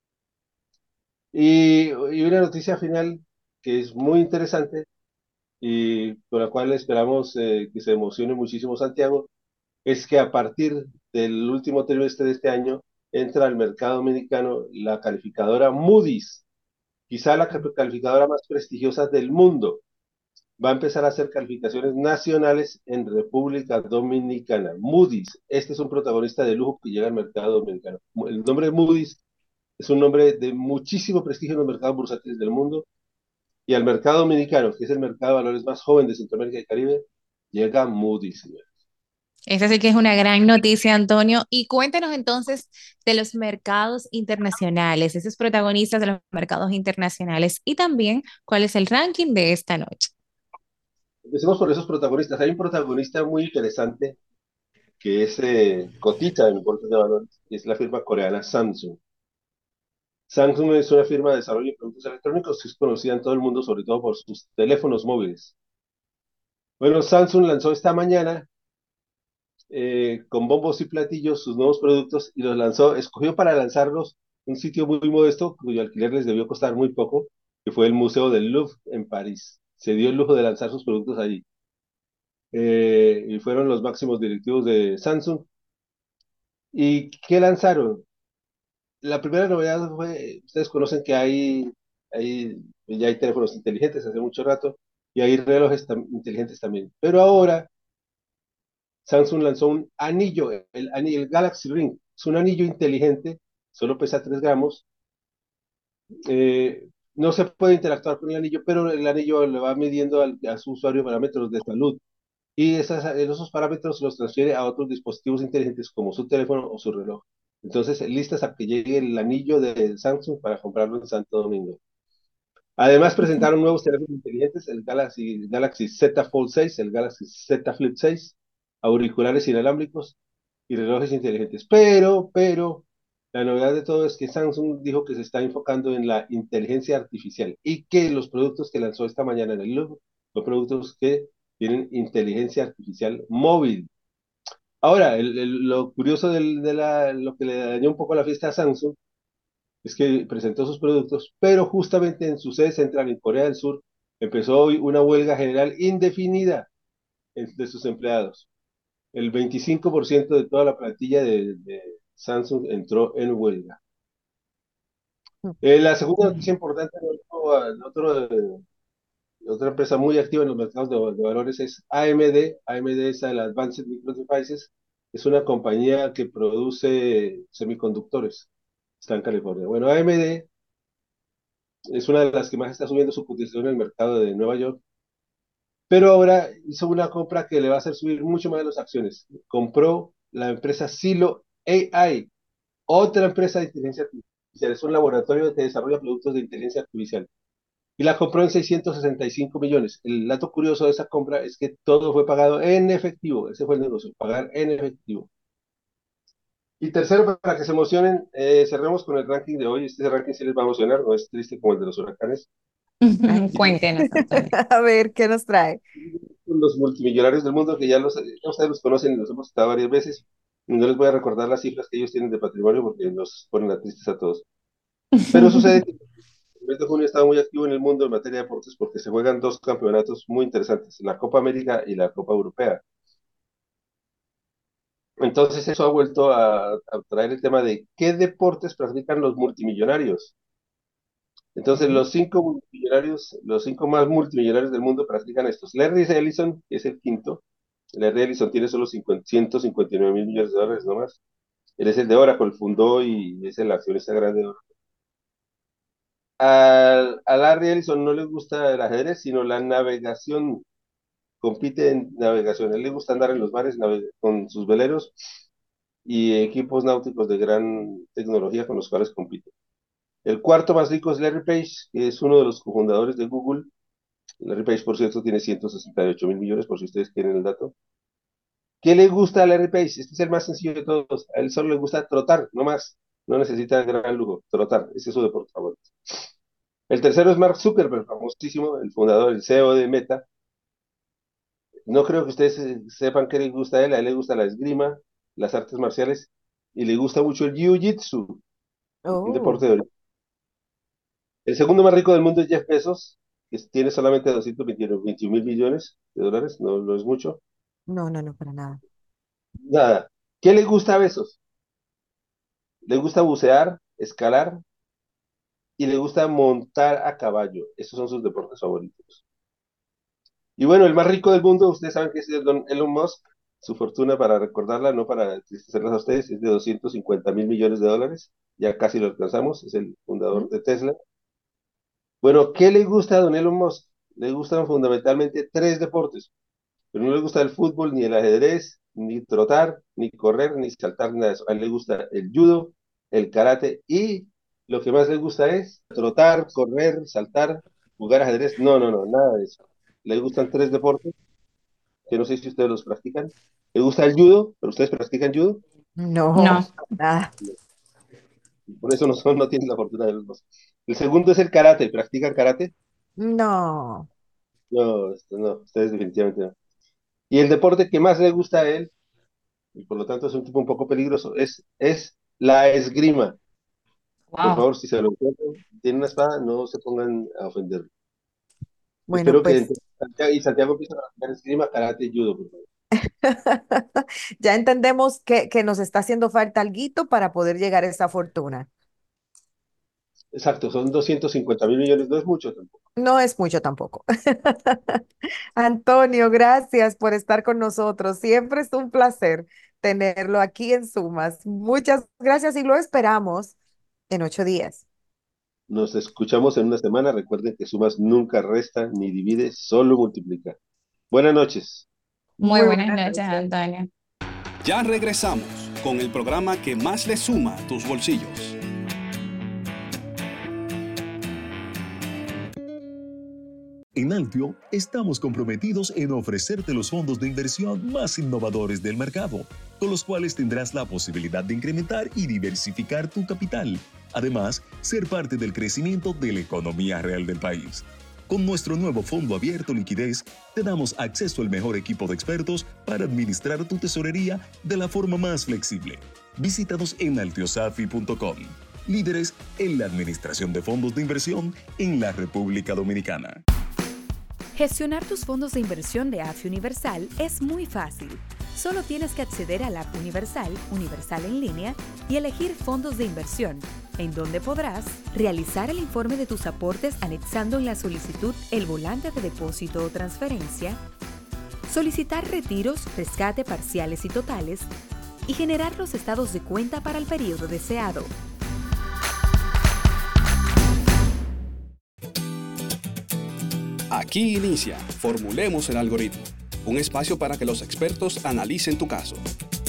Y una noticia final que es muy interesante y con la cual esperamos que se emocione muchísimo Santiago, es que a partir del último trimestre de este año entra al mercado dominicano la calificadora Moody's, quizá la calificadora más prestigiosa del mundo. Va a empezar a hacer calificaciones nacionales en República Dominicana. Moody's, este es un protagonista de lujo que llega al mercado dominicano. El nombre Moody's es un nombre de muchísimo prestigio en los mercados bursátiles del mundo, y al mercado dominicano, que es el mercado de valores más joven de Centroamérica y Caribe, llega Moody's, señor. Esa sí que es una gran noticia, Antonio. Y cuéntanos entonces de los mercados internacionales, esos protagonistas de los mercados internacionales y también cuál es el ranking de esta noche. Empecemos por esos protagonistas. Hay un protagonista muy interesante que es cotiza en bolsas de valores, y es la firma coreana Samsung. Samsung es una firma de desarrollo de productos electrónicos que es conocida en todo el mundo, sobre todo por sus teléfonos móviles. Bueno, Samsung lanzó esta mañana con bombos y platillos sus nuevos productos y los lanzó, escogió para lanzarlos un sitio muy modesto cuyo alquiler les debió costar muy poco, que fue el Museo del Louvre en París. Se dio el lujo de lanzar sus productos allí. Y fueron los máximos directivos de Samsung. ¿Y qué lanzaron? La primera novedad fue, ustedes conocen que ya hay teléfonos inteligentes hace mucho rato, y hay relojes inteligentes también. Pero ahora Samsung lanzó un anillo, el Galaxy Ring. Es un anillo inteligente, solo pesa 3 gramos. No se puede interactuar con el anillo, pero el anillo le va midiendo a su usuario parámetros de salud. Y esos parámetros los transfiere a otros dispositivos inteligentes como su teléfono o su reloj. Entonces, listas a que llegue el anillo de Samsung para comprarlo en Santo Domingo. Además, presentaron nuevos teléfonos inteligentes, el Galaxy Z Fold 6, el Galaxy Z Flip 6, auriculares inalámbricos y relojes inteligentes. Pero, la novedad de todo es que Samsung dijo que se está enfocando en la inteligencia artificial y que los productos que lanzó esta mañana en el Louvre son productos que tienen inteligencia artificial móvil. Ahora, lo curioso lo que le dañó un poco la fiesta a Samsung es que presentó sus productos, pero justamente en su sede central en Corea del Sur empezó hoy una huelga general indefinida de sus empleados. El 25% de toda la plantilla de Samsung entró en huelga. La segunda noticia importante otra empresa muy activa en los mercados de valores es AMD. AMD es el Advanced Micro Devices, es una compañía que produce semiconductores, está en California. Bueno, AMD es una de las que más está subiendo su posición en el mercado de Nueva York, pero ahora hizo una compra que le va a hacer subir mucho más las acciones. Compró la empresa Silo AI, otra empresa de inteligencia artificial, es un laboratorio que desarrolla productos de inteligencia artificial, y la compró en 665 millones. El dato curioso de esa compra es que todo fue pagado en efectivo, ese fue el negocio, pagar en efectivo. Y tercero, para que se emocionen, cerremos con el ranking de hoy. Este ranking sí les va a emocionar, no es triste como el de los huracanes. Cuéntenos, Antonio. A ver, ¿qué nos trae? Los multimillonarios del mundo, que ya ustedes los conocen y los hemos citado varias veces. No les voy a recordar las cifras que ellos tienen de patrimonio porque nos ponen a tristes a todos. Pero sucede que el mes de junio estaba muy activo en el mundo en materia de deportes porque se juegan 2 campeonatos muy interesantes, la Copa América y la Copa Europea. Entonces eso ha vuelto a traer el tema de qué deportes practican los multimillonarios. Entonces los 5 más multimillonarios del mundo practican estos. Larry Ellison, que es el quinto. Larry Ellison tiene solo 159 mil millones de dólares nomás. Él es el de Oracle, fundó y es el accionista grande de Oracle. A Larry Ellison no le gusta el ajedrez, sino la navegación. Compite en navegación. A él le gusta andar en los mares con sus veleros y equipos náuticos de gran tecnología con los cuales compite. El cuarto más rico es Larry Page, que es uno de los cofundadores de Google Larry Page, por cierto, tiene 168 mil millones, por si ustedes quieren el dato. ¿Qué le gusta a Larry Page? Este es el más sencillo de todos. A él solo le gusta trotar, no más. No necesita gran lujo, trotar. Ese es su deporte favorito. El tercero es Mark Zuckerberg, famosísimo, el fundador, el CEO de Meta. No creo que ustedes sepan qué le gusta a él le gusta la esgrima, las artes marciales, y le gusta mucho el jiu-jitsu, un Oh, deporte de origen. El segundo más rico del mundo es Jeff Bezos, que tiene solamente 221 mil millones de dólares, no, no es mucho. no, no, no, para nada. Nada. ¿Qué le gusta a Bezos? Le gusta bucear, escalar y le gusta montar a caballo. Esos son sus deportes favoritos. Y bueno, el más rico del mundo, ustedes saben que es el don Elon Musk. Su fortuna, para recordarla, no para entristecerlas a ustedes, es de 250 mil millones de dólares. Ya casi lo alcanzamos, es el fundador de Tesla. Bueno, ¿qué le gusta a don Elon Musk? Le gustan fundamentalmente tres deportes, pero no le gusta el fútbol, ni el ajedrez, ni trotar, ni correr, ni saltar, ni nada de eso. A él le gusta el judo, el karate y lo que más le gusta es trotar, correr, saltar, jugar ajedrez. No, no, no, nada de eso. Le gustan tres deportes que no sé si ustedes los practican. Le gusta el judo, pero ustedes practican judo. No, nada. Por eso no tienen la fortuna de los dos. El segundo es el karate. ¿Practican karate? No. No, no, ustedes definitivamente no. Y el deporte que más le gusta a él, y por lo tanto es un tipo un poco peligroso, es la esgrima. Por Wow. favor, si se lo encuentran, tienen una espada, no se pongan a ofenderlo. Bueno, Espero que pues Santiago empiece a practicar esgrima, karate y judo, por favor. ya entendemos que nos está haciendo falta alguito para poder llegar a esa fortuna. Exacto, son 250 mil millones, no es mucho tampoco. No es mucho tampoco. Antonio, gracias por estar con nosotros. Siempre es un placer tenerlo aquí en Sumas. Muchas gracias y lo esperamos en 8 días. Nos escuchamos en una semana. Recuerden que sumas nunca resta ni divide, solo multiplica. Buenas noches. Muy Muy buenas buenas noches, noches. Antonio. Ya regresamos con el programa que más le suma a tus bolsillos. En Altio estamos comprometidos en ofrecerte los fondos de inversión más innovadores del mercado, con los cuales tendrás la posibilidad de incrementar y diversificar tu capital. Además, ser parte del crecimiento de la economía real del país. Con nuestro nuevo fondo abierto Liquidez, te damos acceso al mejor equipo de expertos para administrar tu tesorería de la forma más flexible. Visítanos en altiosafi.com. Líderes en la administración de fondos de inversión en la República Dominicana. Gestionar tus fondos de inversión de AFI Universal es muy fácil. Solo tienes que acceder a la app Universal, Universal en línea, y elegir fondos de inversión, en donde podrás realizar el informe de tus aportes anexando en la solicitud el volante de depósito o transferencia, solicitar retiros, rescate parciales y totales, y generar los estados de cuenta para el periodo deseado. Aquí inicia Formulemos el Algoritmo, un espacio para que los expertos analicen tu caso.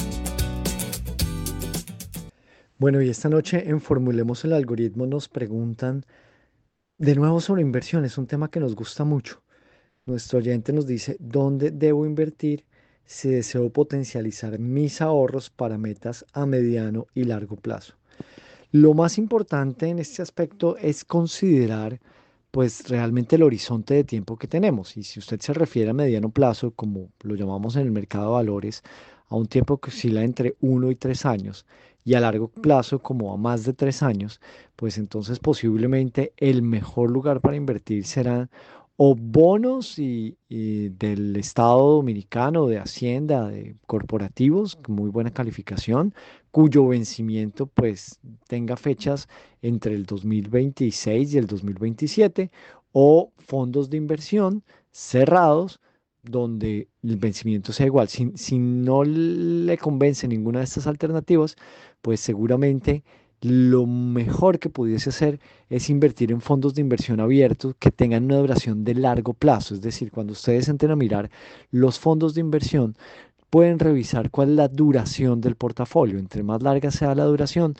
Bueno, y esta noche en Formulemos el Algoritmo nos preguntan de nuevo sobre inversión. Es un tema que nos gusta mucho. Nuestro oyente nos dice, ¿dónde debo invertir si deseo potencializar mis ahorros para metas a mediano y largo plazo? Lo más importante en este aspecto es considerar pues realmente el horizonte de tiempo que tenemos. Y si usted se refiere a mediano plazo, como lo llamamos en el mercado de valores, a un tiempo que oscila entre 1 y 3 años, y a largo plazo como a más de 3 años, pues entonces posiblemente el mejor lugar para invertir serán o bonos y del Estado Dominicano, de Hacienda, de corporativos, con muy buena calificación, cuyo vencimiento pues tenga fechas entre el 2026 y el 2027, o fondos de inversión cerrados donde el vencimiento sea igual. Si no le convence ninguna de estas alternativas, pues seguramente lo mejor que pudiese hacer es invertir en fondos de inversión abiertos que tengan una duración de largo plazo. Es decir, cuando ustedes entren a mirar los fondos de inversión, pueden revisar cuál es la duración del portafolio. Entre más larga sea la duración,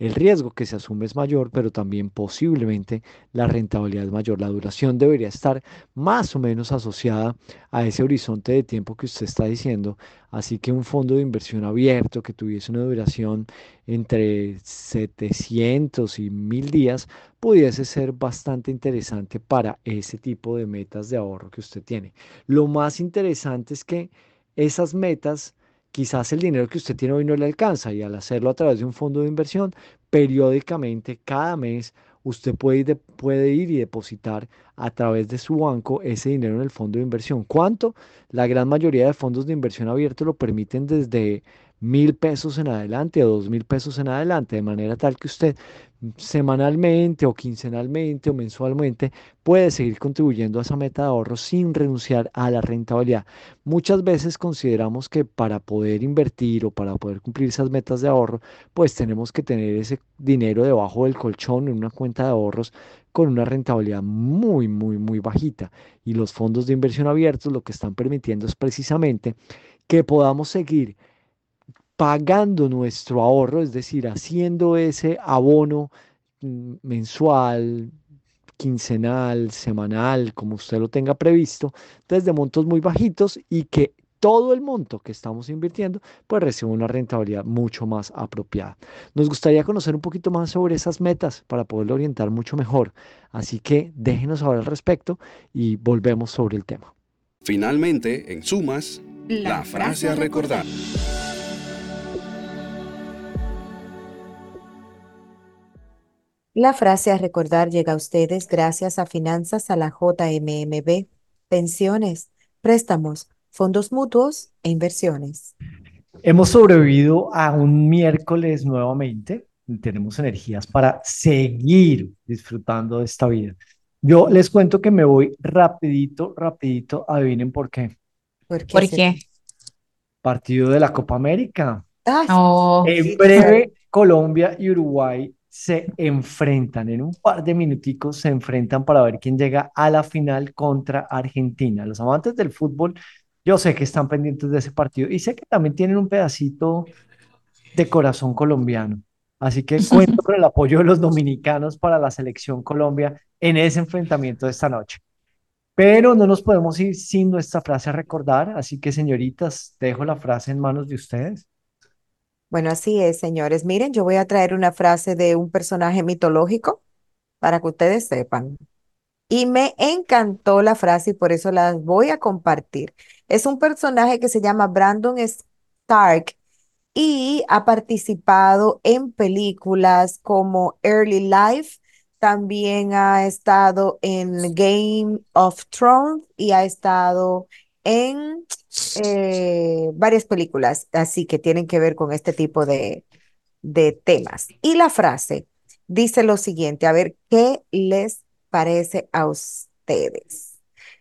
el riesgo que se asume es mayor, pero también posiblemente la rentabilidad es mayor. La duración debería estar más o menos asociada a ese horizonte de tiempo que usted está diciendo. Así que un fondo de inversión abierto que tuviese una duración entre 700 y 1000 días pudiese ser bastante interesante para ese tipo de metas de ahorro que usted tiene. Lo más interesante es que esas metas, quizás el dinero que usted tiene hoy no le alcanza y al hacerlo a través de un fondo de inversión, periódicamente, cada mes, usted puede ir y depositar a través de su banco ese dinero en el fondo de inversión. ¿Cuánto? La gran mayoría de fondos de inversión abiertos lo permiten desde 1000 pesos en adelante o 2000 pesos en adelante, de manera tal que usted semanalmente o quincenalmente o mensualmente puede seguir contribuyendo a esa meta de ahorro sin renunciar a la rentabilidad. Muchas veces consideramos que para poder invertir o para poder cumplir esas metas de ahorro, pues tenemos que tener ese dinero debajo del colchón en una cuenta de ahorros con una rentabilidad muy, muy, muy bajita. Y los fondos de inversión abiertos lo que están permitiendo es precisamente que podamos seguir pagando nuestro ahorro, es decir, haciendo ese abono mensual, quincenal, semanal, como usted lo tenga previsto, desde montos muy bajitos y que todo el monto que estamos invirtiendo pues reciba una rentabilidad mucho más apropiada. Nos gustaría conocer un poquito más sobre esas metas para poderlo orientar mucho mejor, así que déjenos saber al respecto y volvemos sobre el tema. Finalmente, en sumas, la frase a recordar. La frase a recordar llega a ustedes gracias a Finanzas a la JMMB, pensiones, préstamos, fondos mutuos e inversiones. Hemos sobrevivido a un miércoles nuevamente y tenemos energías para seguir disfrutando de esta vida. Yo les cuento que me voy rapidito, adivinen por qué. ¿Por qué? Partido de la Copa América. Oh, En breve, Colombia y Uruguay se enfrentan, en un par de minuticos se enfrentan para ver quién llega a la final contra Argentina. Los amantes del fútbol, yo sé que están pendientes de ese partido y sé que también tienen un pedacito de corazón colombiano. Así que cuento con el apoyo de los dominicanos para la selección Colombia en ese enfrentamiento de esta noche. Pero no nos podemos ir sin nuestra frase a recordar, así que señoritas, dejo la frase en manos de ustedes. Bueno, así es, señores. Miren, yo voy a traer una frase de un personaje mitológico para que ustedes sepan. Y me encantó la frase y por eso la voy a compartir. Es un personaje que se llama Brandon Stark y ha participado en películas como Early Life, también ha estado en Game of Thrones y ha estado en varias películas, así que tienen que ver con este tipo de temas. Y la frase dice lo siguiente, a ver, ¿qué les parece a ustedes?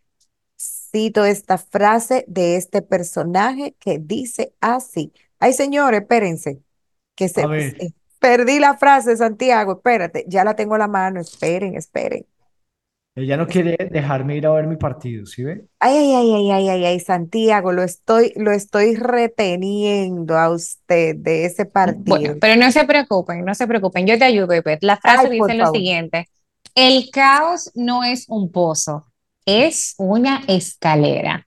Cito esta frase de este personaje que dice así. Ay, señores, espérense, que A ver. perdí la frase, Santiago, espérate, ya la tengo a la mano, esperen. Ella no quiere dejarme ir a ver mi partido, ¿sí ve? Ay, Santiago, lo estoy reteniendo a usted de ese bueno, partido. pero no se preocupen, yo te ayudo, Ivette. La frase Ay, por dice lo favor. siguiente: el caos no es un pozo, es una escalera.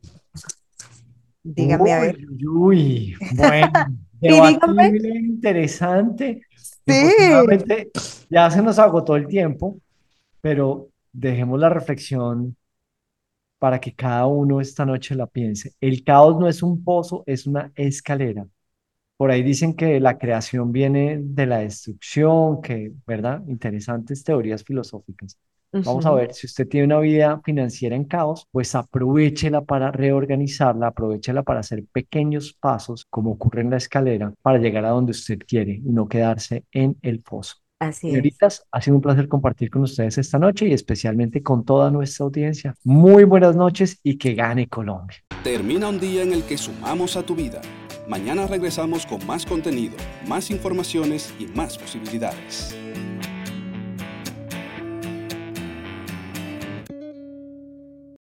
Dígame, a ver. Uy, bueno, Y dígame. debatible, interesante. Sí. Infortunadamente, ya se nos agotó el tiempo, pero dejemos la reflexión para que cada uno esta noche la piense. El caos no es un pozo, es una escalera. Por ahí dicen que la creación viene de la destrucción, que, ¿verdad? Interesantes teorías filosóficas. Vamos a ver, si usted tiene una vida financiera en caos, pues aprovéchela para reorganizarla, aprovéchela para hacer pequeños pasos, como ocurre en la escalera, para llegar a donde usted quiere y no quedarse en el pozo. Así es. Señoritas, ha sido un placer compartir con ustedes esta noche y especialmente con toda nuestra audiencia. Muy buenas noches y que gane Colombia. Termina un día en el que sumamos a tu vida. Mañana regresamos con más contenido, más informaciones y más posibilidades.